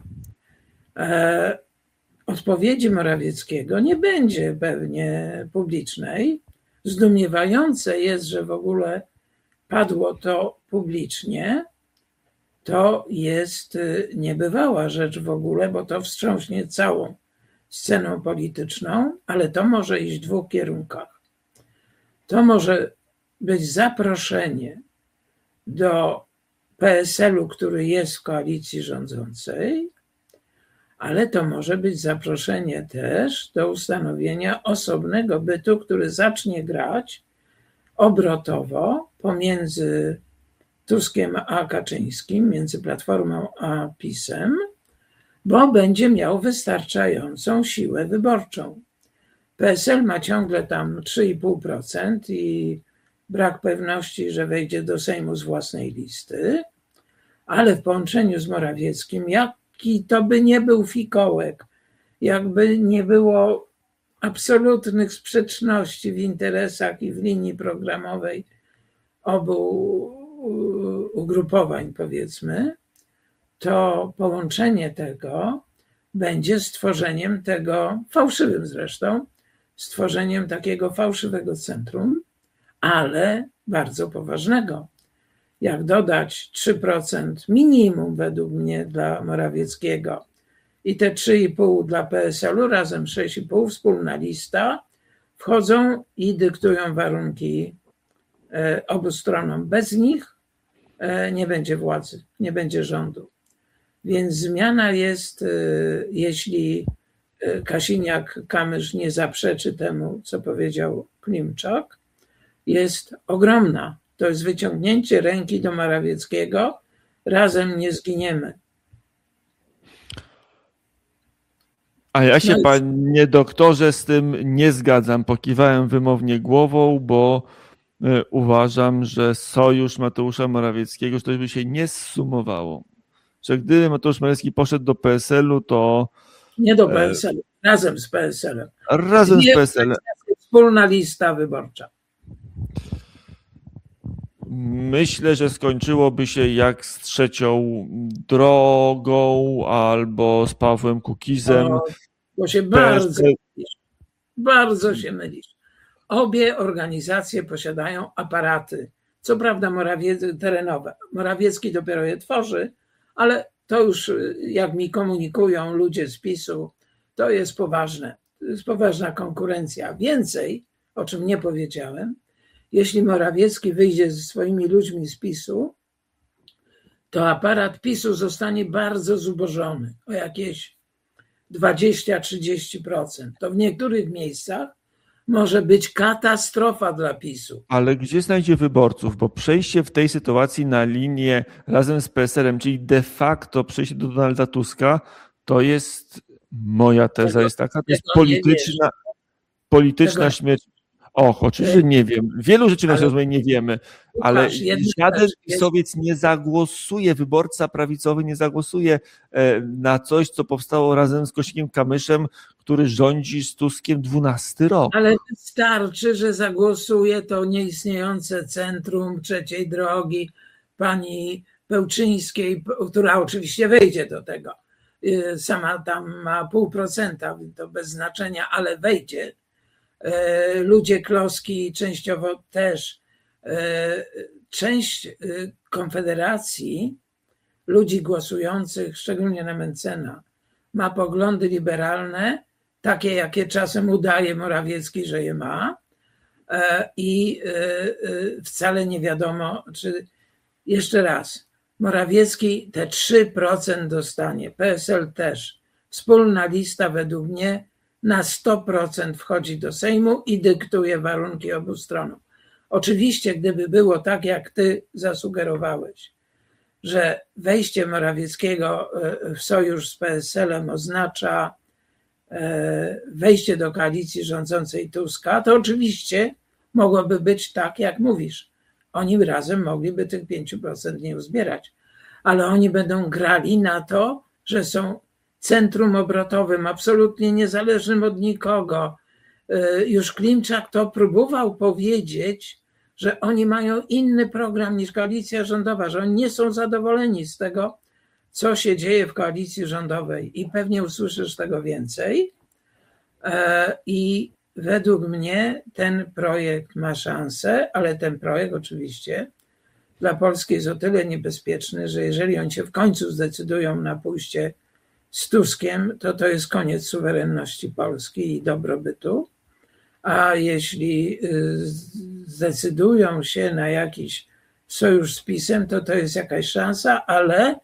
Odpowiedzi Morawieckiego nie będzie pewnie publicznej. Zdumiewające jest, że w ogóle padło to publicznie. To jest niebywała rzecz w ogóle, bo to wstrząśnie całą sceną polityczną, ale to może iść w dwóch kierunkach. To może być zaproszenie do P S L-u, który jest w koalicji rządzącej, ale to może być zaproszenie też do ustanowienia osobnego bytu, który zacznie grać obrotowo pomiędzy Tuskiem a Kaczyńskim, między Platformą a PiS-em, bo będzie miał wystarczającą siłę wyborczą. P S L ma ciągle tam trzy i pół procent i brak pewności, że wejdzie do Sejmu z własnej listy, ale w połączeniu z Morawieckim, jaki to by nie był fikołek, jakby nie było absolutnych sprzeczności w interesach i w linii programowej obu ugrupowań, powiedzmy, to połączenie tego będzie stworzeniem tego, fałszywym zresztą, stworzeniem takiego fałszywego centrum, ale bardzo poważnego. Jak dodać trzy procent minimum według mnie dla Morawieckiego i te trzy i pół dla P S L-u, razem sześć i pół, wspólna lista, wchodzą i dyktują warunki obu stronom. Bez nich nie będzie władzy, nie będzie rządu. Więc zmiana jest, jeśli Kosiniak-Kamysz nie zaprzeczy temu, co powiedział Klimczak, jest ogromna. To jest wyciągnięcie ręki do Morawieckiego. Razem nie zginiemy. A ja się, panie doktorze, z tym nie zgadzam. Pokiwałem wymownie głową, bo uważam, że sojusz Mateusza Morawieckiego, że to by się nie zsumowało. Że gdyby Mateusz Morawiecki poszedł do P S L-u, to... Nie do P S L-u, razem z P S L-em. Razem z P S L-em. Wspólna lista wyborcza. Myślę, że skończyłoby się jak z Trzecią Drogą albo z Pawłem Kukizem. O, bo się bardzo mylisz. Bardzo się mylisz. Obie organizacje posiadają aparaty, co prawda Morawiecki, terenowe. Morawiecki dopiero je tworzy, ale to już, jak mi komunikują ludzie z PiS-u, to jest poważne. To jest poważna konkurencja. Więcej, o czym nie powiedziałem, jeśli Morawiecki wyjdzie ze swoimi ludźmi z PiSu, to aparat PiSu zostanie bardzo zubożony, o jakieś dwadzieścia do trzydziestu procent. To w niektórych miejscach może być katastrofa dla PiSu. Ale gdzie znajdzie wyborców? Bo przejście w tej sytuacji na linię razem z P S L-em, czyli de facto przejście do Donalda Tuska, to jest, moja teza Tego- jest taka, to jest tego nie polityczna, polityczna Tego- śmierć. Och, oczywiście nie wiem. Wielu rzeczy na Ale- rozumie nie wiemy, ale Łukasz, jedna żaden rzecz jest- PiSowiec nie zagłosuje, wyborca prawicowy nie zagłosuje e, na coś, co powstało razem z Kosiniakiem Kamyszem, który rządzi z Tuskiem dwunasty rok. Ale wystarczy, że zagłosuje to nieistniejące centrum trzeciej drogi pani Pełczyńskiej, która oczywiście wejdzie do tego. Yy, Sama tam ma pół procenta, to bez znaczenia, ale wejdzie. Yy, Ludzie Kloski częściowo też. Yy, Część yy, Konfederacji, ludzi głosujących, szczególnie na Mencena, ma poglądy liberalne, takie, jakie czasem udaje Morawiecki, że je ma, i wcale nie wiadomo, czy jeszcze raz, Morawiecki te trzy procent dostanie, P S L też. Wspólna lista według mnie na sto procent wchodzi do Sejmu i dyktuje warunki obu stronom. Oczywiście, gdyby było tak, jak ty zasugerowałeś, że wejście Morawieckiego w sojusz z P S L-em oznacza wejście do koalicji rządzącej Tuska, to oczywiście mogłoby być tak, jak mówisz. Oni razem mogliby tych pięć procent nie uzbierać, ale oni będą grali na to, że są centrum obrotowym, absolutnie niezależnym od nikogo. Już Klimczak to próbował powiedzieć, że oni mają inny program niż koalicja rządowa, że oni nie są zadowoleni z tego, co się dzieje w koalicji rządowej i pewnie usłyszysz tego więcej. I według mnie ten projekt ma szansę, ale ten projekt oczywiście dla Polski jest o tyle niebezpieczny, że jeżeli oni się w końcu zdecydują na pójście z Tuskiem, to to jest koniec suwerenności Polski i dobrobytu. A jeśli zdecydują się na jakiś sojusz z PiS-em, to to jest jakaś szansa, ale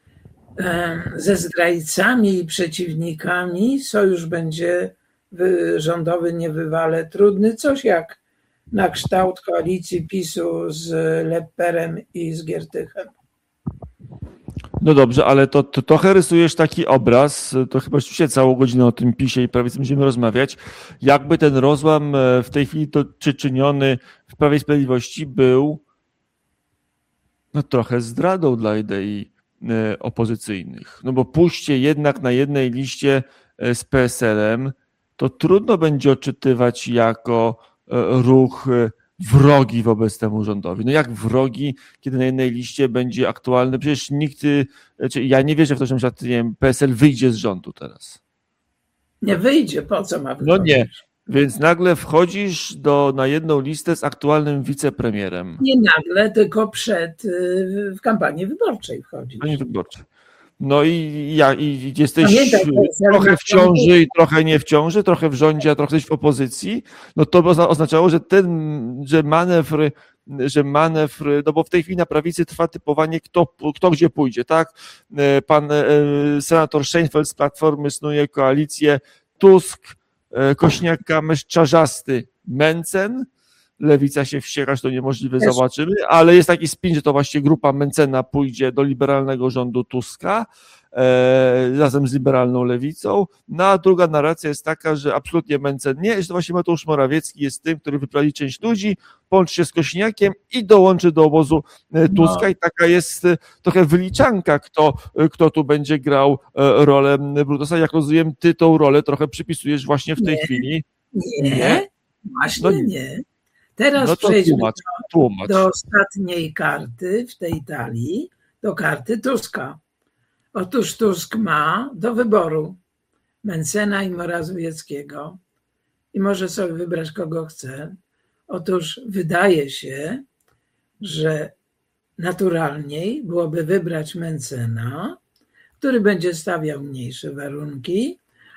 ze zdrajcami i przeciwnikami sojusz będzie rządowy niebywale trudny, coś jak na kształt koalicji PiS-u z Lepperem i z Giertychem. No dobrze, ale to, to trochę rysujesz taki obraz, to chyba rzeczywiście całą godzinę o tym PiS-ie i prawie będziemy rozmawiać, jakby ten rozłam w tej chwili to, czy czyniony w Prawie i Sprawiedliwości był no, trochę zdradą dla idei opozycyjnych. No bo pójście jednak na jednej liście z P S L-em, to trudno będzie odczytywać jako ruch wrogi wobec temu rządowi. No jak wrogi, kiedy na jednej liście będzie aktualny? Przecież nikt, znaczy ja nie wierzę w to, że nie wiem, P S L wyjdzie z rządu teraz. Nie wyjdzie, po co ma wychodzić? No nie, więc nagle wchodzisz do, na jedną listę z aktualnym wicepremierem. Nie nagle, tylko przed, w kampanii wyborczej wchodzisz. Kampanii wyborczej. No i, ja, i jesteś Pamiętaj, trochę w ciąży i trochę nie w ciąży, trochę w rządzie, a trochę w opozycji, no to by oznaczało, że ten, że manewr, że manewr, no bo w tej chwili na prawicy trwa typowanie, kto, kto gdzie pójdzie, tak? Pan senator Szejnfeld z Platformy snuje koalicję Tusk, Kośniak-Kamysz, Czarzasty, Mencen. Lewica się wścieka, że to niemożliwe, Też. zobaczymy, ale jest taki spin, że to właśnie grupa Mencena pójdzie do liberalnego rządu Tuska e, razem z liberalną lewicą. No a druga narracja jest taka, że absolutnie Mencen nie, że to właśnie Mateusz Morawiecki jest tym, który wyprowadzi część ludzi, połączy się z Kośniakiem i dołączy do obozu Tuska no. I taka jest trochę wyliczanka, kto, kto tu będzie grał rolę Brutusa. Jak rozumiem, ty tą rolę trochę przypisujesz właśnie w tej nie, chwili. Nie, nie? właśnie no, nie. Teraz no przejdźmy tłumacz, do, tłumacz. do ostatniej karty w tej talii, do karty Tuska. Otóż Tusk ma do wyboru Mencena i Morawieckiego i może sobie wybrać, kogo chce. Otóż wydaje się, że naturalniej byłoby wybrać Mencena, który będzie stawiał mniejsze warunki,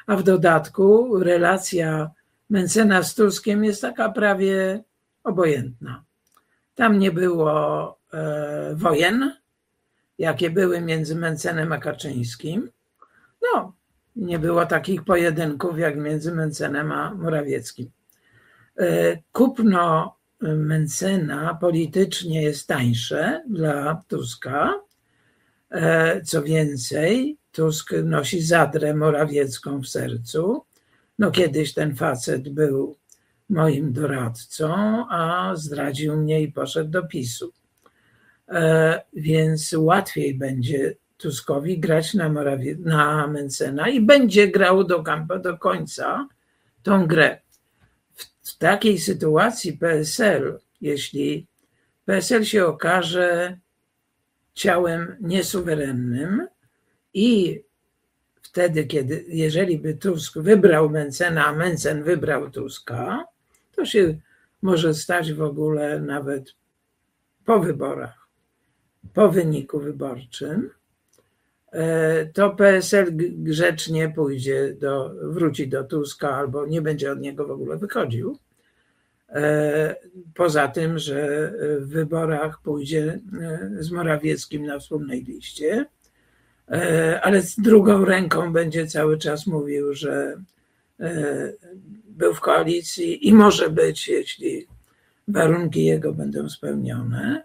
a w dodatku relacja Mentzena z Tuskiem jest taka prawie obojętna. Tam nie było e, wojen, jakie były między Mentzenem a Kaczyńskim. No, nie było takich pojedynków jak między Mentzenem a Morawieckim. E, kupno Mentzena politycznie jest tańsze dla Tuska. E, co więcej, Tusk nosi zadrę morawiecką w sercu. No kiedyś ten facet był moim doradcą, a zdradził mnie i poszedł do PiSu. E, więc łatwiej będzie Tuskowi grać na, Morawie, na Mentzena i będzie grał do, do końca tą grę. W, w takiej sytuacji P S L, jeśli P S L się okaże ciałem niesuwerennym i wtedy, kiedy, jeżeli by Tusk wybrał Mentzena, a Mentzen wybrał Tuska, to się może stać w ogóle nawet po wyborach, po wyniku wyborczym, to P S L grzecznie pójdzie do, wróci do Tuska albo nie będzie od niego w ogóle wychodził. Poza tym, że w wyborach pójdzie z Morawieckim na wspólnej liście, ale z drugą ręką będzie cały czas mówił, że był w koalicji i może być, jeśli warunki jego będą spełnione.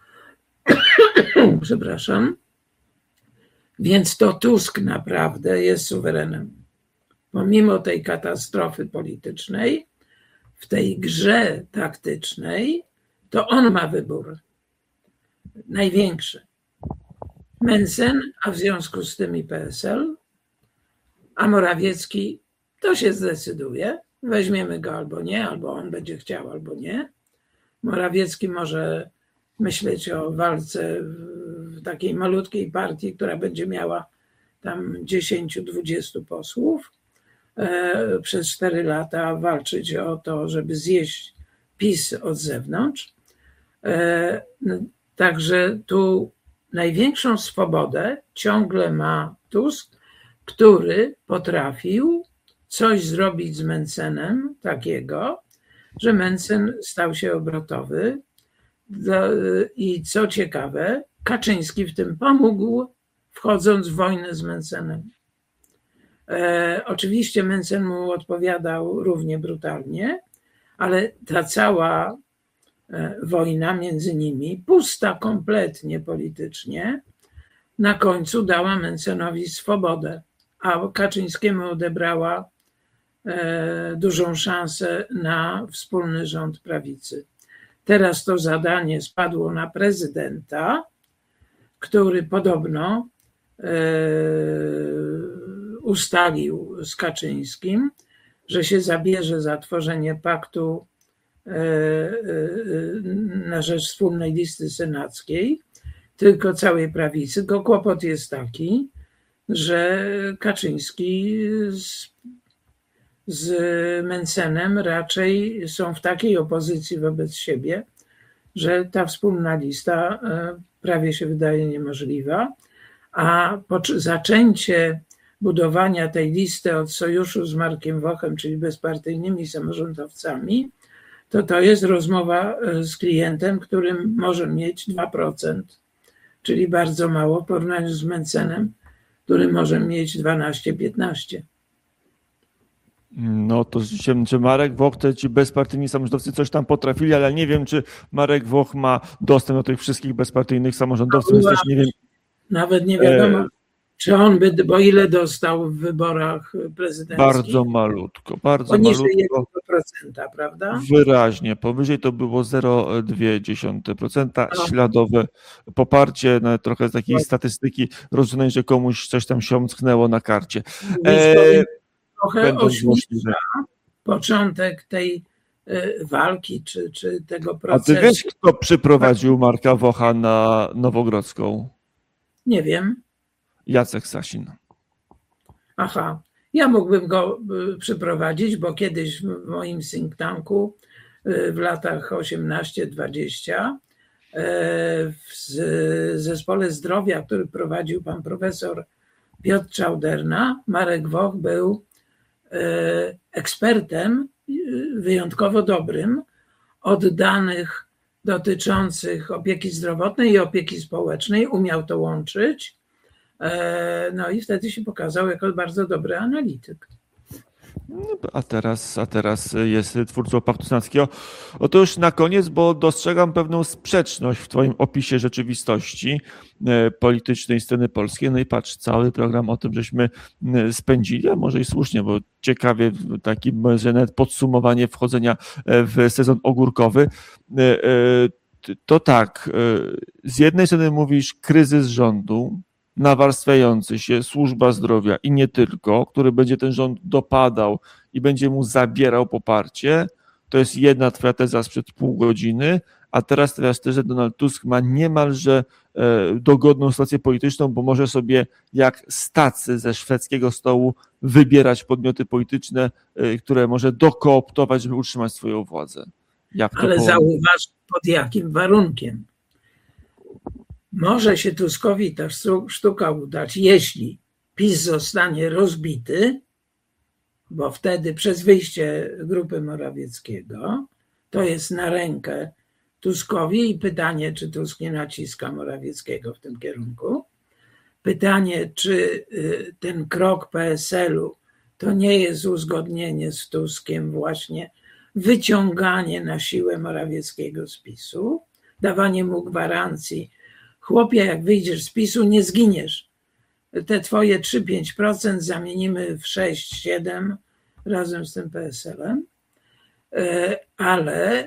Przepraszam. Więc to Tusk naprawdę jest suwerenem. Pomimo tej katastrofy politycznej, w tej grze taktycznej, to on ma wybór największy. Mentzen, a w związku z tym i P S L, a Morawiecki to się zdecyduje. Weźmiemy go albo nie, albo on będzie chciał, albo nie. Morawiecki może myśleć o walce w takiej malutkiej partii, która będzie miała tam dziesięć do dwudziestu posłów. Przez cztery lata walczyć o to, żeby zjeść PiS od zewnątrz. Także tu największą swobodę ciągle ma Tusk, który potrafił coś zrobić z Mentzenem takiego, że Mentzen stał się obrotowy i co ciekawe, Kaczyński w tym pomógł, wchodząc w wojnę z Mentzenem. E, oczywiście Mentzen mu odpowiadał równie brutalnie, ale ta cała wojna między nimi, pusta kompletnie politycznie, na końcu dała Mentzenowi swobodę, a Kaczyńskiemu odebrała e, dużą szansę na wspólny rząd prawicy. Teraz to zadanie spadło na prezydenta, który podobno e, ustalił z Kaczyńskim, że się zabierze za tworzenie paktu na rzecz wspólnej listy senackiej, tylko całej prawicy. Tylko kłopot jest taki, że Kaczyński z, z Mentzenem raczej są w takiej opozycji wobec siebie, że ta wspólna lista prawie się wydaje niemożliwa, a zaczęcie budowania tej listy od sojuszu z Markiem Wochem, czyli bezpartyjnymi samorządowcami, to to jest rozmowa z klientem, którym może mieć dwa procent, czyli bardzo mało w porównaniu z Mentzenem, który może mieć dwanaście piętnaście. No to rzeczywiście, czy Marek Woch, te ci bezpartyjni samorządowcy coś tam potrafili, ale nie wiem, czy Marek Woch ma dostęp do tych wszystkich bezpartyjnych samorządowców, więc też nie wiem. Nawet nie wiadomo, e... czy on by, bo ile dostał w wyborach prezydenckich? Bardzo malutko, bardzo Poniżej malutko. jednego procenta, prawda? Wyraźnie, powyżej to było zero przecinek dwa procent, śladowe poparcie, nawet trochę z takiej tak. statystyki rozumiem, że komuś coś tam się omsknęło na karcie. E... Trochę ośmiesza początek tej walki, czy, czy tego procesu. A ty wiesz, kto przyprowadził Marka Wocha na Nowogrodzką? Nie wiem. Jacek Sasin. Aha, ja mógłbym go przyprowadzić, bo kiedyś w moim think tanku w latach osiemnaście dwadzieścia w zespole zdrowia, który prowadził pan profesor Piotr Czauderna, Marek Woch był ekspertem wyjątkowo dobrym od danych dotyczących opieki zdrowotnej i opieki społecznej, umiał to łączyć, no i wtedy się pokazał jako bardzo dobry analityk. A teraz, a teraz jest twórcą Paktu Snadzkiego. Otóż na koniec, bo dostrzegam pewną sprzeczność w twoim opisie rzeczywistości politycznej sceny polskiej. No i patrz, cały program o tym żeśmy spędzili, a może i słusznie, bo ciekawie takie może nawet podsumowanie wchodzenia w sezon ogórkowy. To tak, z jednej strony mówisz kryzys rządu, nawarstwiający się, służba zdrowia i nie tylko, który będzie ten rząd dopadał i będzie mu zabierał poparcie. To jest jedna twoja teza sprzed pół godziny, a teraz teraz też, że Donald Tusk ma niemalże dogodną sytuację polityczną, bo może sobie jak stacy ze szwedzkiego stołu wybierać podmioty polityczne, które może dokooptować, żeby utrzymać swoją władzę. Jak to Ale po... zauważ, pod jakim warunkiem. Może się Tuskowi ta sztuka udać, jeśli PiS zostanie rozbity, bo wtedy przez wyjście grupy Morawieckiego to jest na rękę Tuskowi i pytanie, czy Tusk nie naciska Morawieckiego w tym kierunku. Pytanie, czy ten krok P S L-u to nie jest uzgodnienie z Tuskiem właśnie wyciąganie na siłę Morawieckiego z PiS-u, dawanie mu gwarancji. Chłopie, jak wyjdziesz z PiS-u, nie zginiesz. Te twoje trzy do pięciu procent zamienimy w sześć siedem razem z tym P S L-em, ale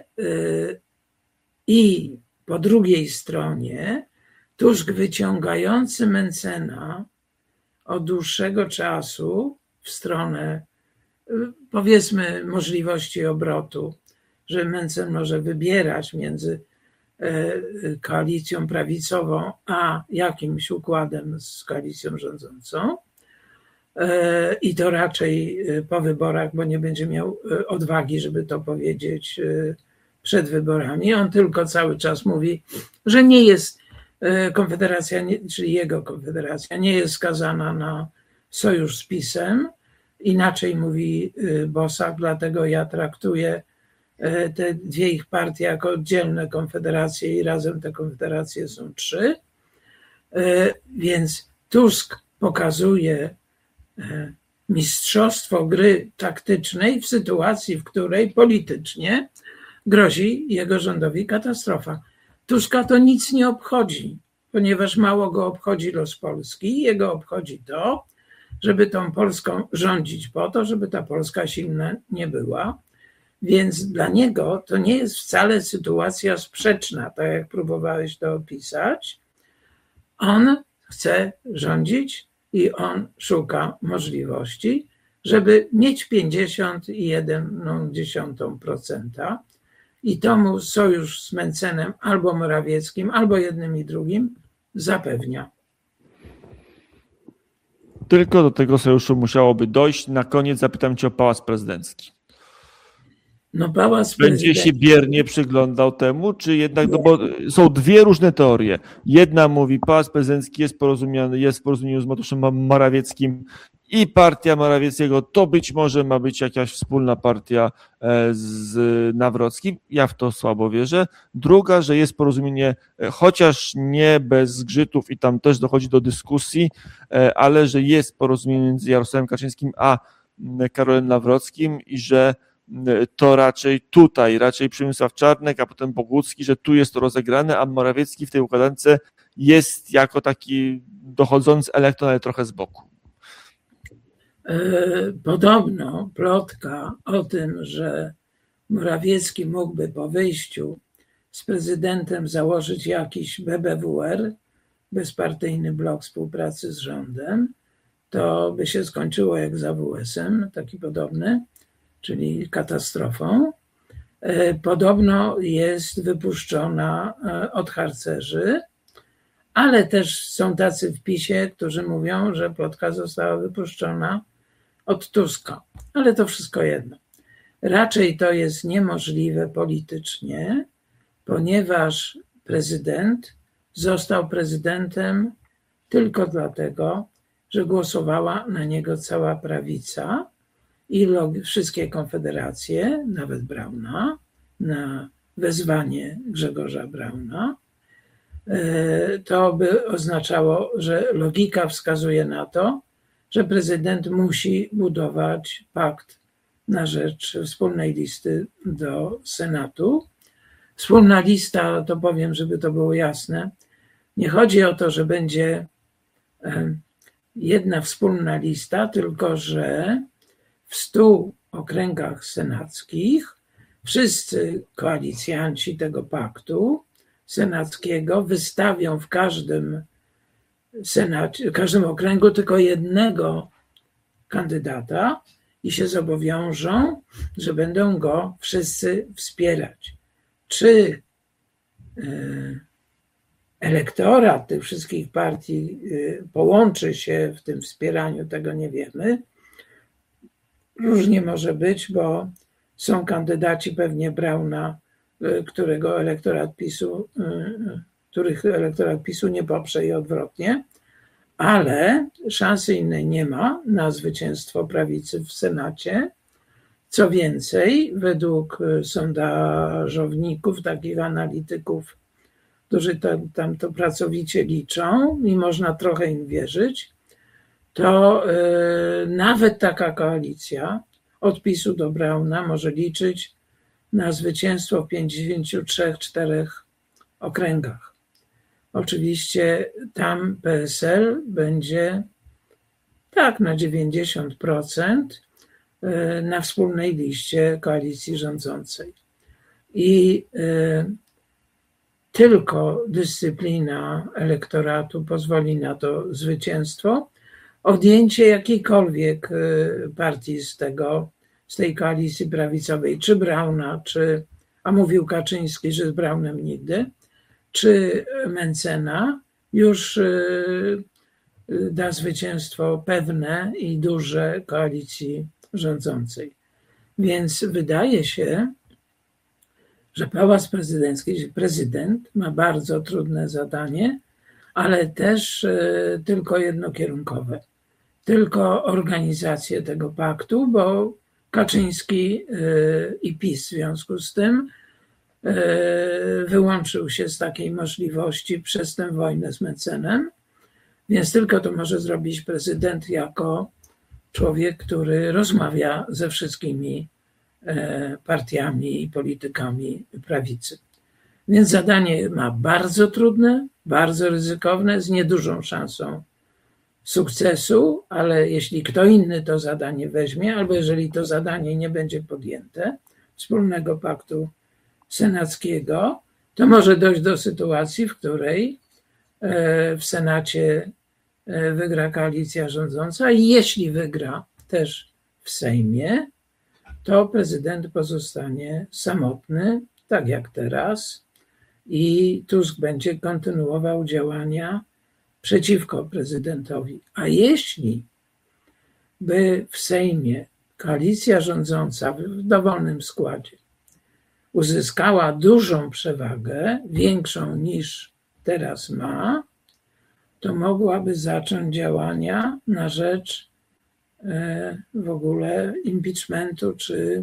i po drugiej stronie Tusk wyciągający Mentzena od dłuższego czasu w stronę, powiedzmy, możliwości obrotu, że Mentzen może wybierać między koalicją prawicową a jakimś układem z koalicją rządzącą i to raczej po wyborach, bo nie będzie miał odwagi, żeby to powiedzieć przed wyborami. On tylko cały czas mówi, że nie jest Konfederacja, czyli jego Konfederacja, nie jest skazana na sojusz z PiS-em. Inaczej mówi Bosak, dlatego ja traktuję te dwie ich partie jako oddzielne konfederacje i razem te konfederacje są trzy. Więc Tusk pokazuje mistrzostwo gry taktycznej w sytuacji, w której politycznie grozi jego rządowi katastrofa. Tuska to nic nie obchodzi, ponieważ mało go obchodzi los Polski. Jego obchodzi to, żeby tą Polską rządzić po to, żeby ta Polska silna nie była. Więc dla niego to nie jest wcale sytuacja sprzeczna, tak jak próbowałeś to opisać. On chce rządzić i on szuka możliwości, żeby mieć pięćdziesiąt jeden procent i to mu sojusz z Mentzenem albo Morawieckim, albo jednym i drugim zapewnia. Tylko do tego sojuszu musiałoby dojść. Na koniec zapytam cię o Pałac Prezydencki. No, pałac Będzie się biernie przyglądał temu, czy jednak, no bo są dwie różne teorie. Jedna mówi, Pałac Prezydencki jest porozumiany, jest w porozumieniu z Mateuszem Morawieckim i partia Morawieckiego to być może ma być jakaś wspólna partia z Nawrockim. Ja w to słabo wierzę. Druga, że jest porozumienie, chociaż nie bez zgrzytów i tam też dochodzi do dyskusji, ale że jest porozumienie między Jarosławem Kaczyńskim a Karolem Nawrockim i że to raczej tutaj, raczej Przemysław Czarnek, a potem Bogucki, że tu jest to rozegrane, a Morawiecki w tej układance jest jako taki dochodzący elekton, ale trochę z boku. Podobno plotka o tym, że Morawiecki mógłby po wyjściu z prezydentem założyć jakiś B B W R, bezpartyjny blok współpracy z rządem, to by się skończyło jak z A W S-em, taki podobny, czyli katastrofą. Podobno jest wypuszczona od harcerzy, ale też są tacy w PiS-ie, którzy mówią, że plotka została wypuszczona od Tuska. Ale to wszystko jedno. Raczej to jest niemożliwe politycznie, ponieważ prezydent został prezydentem tylko dlatego, że głosowała na niego cała prawica i wszystkie konfederacje, nawet Brauna, na wezwanie Grzegorza Brauna, to by oznaczało, że logika wskazuje na to, że prezydent musi budować pakt na rzecz wspólnej listy do Senatu. Wspólna lista, to powiem, żeby to było jasne, nie chodzi o to, że będzie jedna wspólna lista, tylko że w stu okręgach senackich wszyscy koalicjanci tego paktu senackiego wystawią w każdym senacie, w każdym okręgu tylko jednego kandydata i się zobowiążą, że będą go wszyscy wspierać. Czy elektorat tych wszystkich partii połączy się w tym wspieraniu, tego nie wiemy. Różnie może być, bo są kandydaci pewnie Brauna, którego elektorat PiSu, których elektorat PiSu nie poprze i odwrotnie, ale szansy innej nie ma na zwycięstwo prawicy w Senacie. Co więcej, według sondażowników, takich analityków, którzy tam, tam to pracowicie liczą i można trochę im wierzyć, to yy, nawet taka koalicja od PiSu do Brauna może liczyć na zwycięstwo w pięćdziesięciu trzech czterech okręgach. Oczywiście tam P S L będzie tak na dziewięćdziesiąt procent na wspólnej liście koalicji rządzącej. I yy, tylko dyscyplina elektoratu pozwoli na to zwycięstwo. Odjęcie jakiejkolwiek partii z tego, z tej koalicji prawicowej, czy Brauna, czy, a mówił Kaczyński, że z Braunem nigdy, czy Mentzena, już da zwycięstwo pewne i duże koalicji rządzącej. Więc wydaje się, że Pałac Prezydencki, prezydent ma bardzo trudne zadanie, ale też tylko jednokierunkowe. Tylko organizację tego paktu, bo Kaczyński i PiS w związku z tym wyłączył się z takiej możliwości przez tę wojnę z Mentzenem, więc tylko to może zrobić prezydent jako człowiek, który rozmawia ze wszystkimi partiami i politykami prawicy. Więc zadanie ma bardzo trudne, bardzo ryzykowne, z niedużą szansą sukcesu, ale jeśli kto inny to zadanie weźmie, albo jeżeli to zadanie nie będzie podjęte, wspólnego paktu senackiego, to może dojść do sytuacji, w której w Senacie wygra koalicja rządząca i jeśli wygra też w Sejmie, to prezydent pozostanie samotny, tak jak teraz, i Tusk będzie kontynuował działania przeciwko prezydentowi. A jeśli by w Sejmie koalicja rządząca w dowolnym składzie uzyskała dużą przewagę, większą niż teraz ma, to mogłaby zacząć działania na rzecz w ogóle impeachmentu czy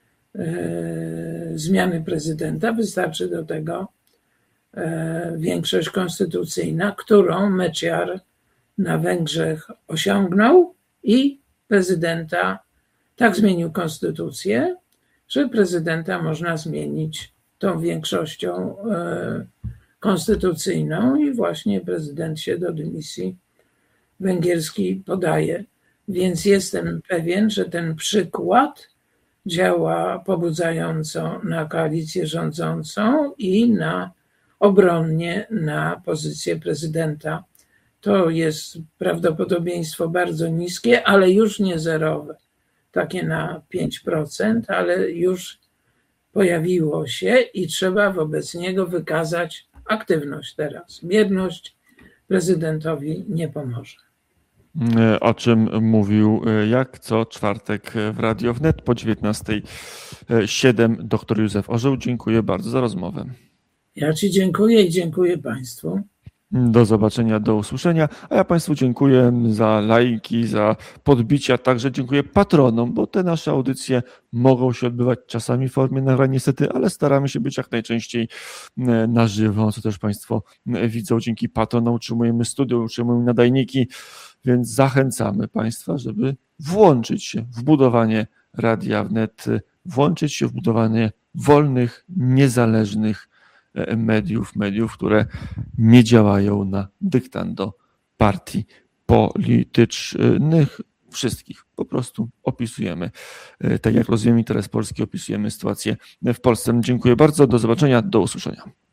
zmiany prezydenta. Wystarczy do tego większość konstytucyjna, którą Mečiar na Węgrzech osiągnął i prezydenta tak zmienił konstytucję, że prezydenta można zmienić tą większością konstytucyjną i właśnie prezydent się do dymisji węgierskiej podaje. Więc jestem pewien, że ten przykład działa pobudzająco na koalicję rządzącą i na obronnie na pozycję prezydenta. To jest prawdopodobieństwo bardzo niskie, ale już nie zerowe. Takie na pięć procent, ale już pojawiło się i trzeba wobec niego wykazać aktywność teraz. Bierność prezydentowi nie pomoże. O czym mówił jak co czwartek w Radio Wnet po dziewiętnastej siedem doktor Józef Orzeł. Dziękuję bardzo za rozmowę. Ja Ci dziękuję i dziękuję Państwu. Do zobaczenia, do usłyszenia. A ja Państwu dziękuję za lajki, za podbicia. Także dziękuję patronom, bo te nasze audycje mogą się odbywać czasami w formie nagrań niestety, ale staramy się być jak najczęściej na żywo, co też Państwo widzą. Dzięki patronom utrzymujemy studio, utrzymujemy nadajniki, więc zachęcamy Państwa, żeby włączyć się w budowanie Radia Wnet, włączyć się w budowanie wolnych, niezależnych mediów, mediów, które nie działają na dyktando partii politycznych. Wszystkich po prostu opisujemy. Tak jak Rozwijamy Interes Polski, opisujemy sytuację w Polsce. Dziękuję bardzo, do zobaczenia, do usłyszenia.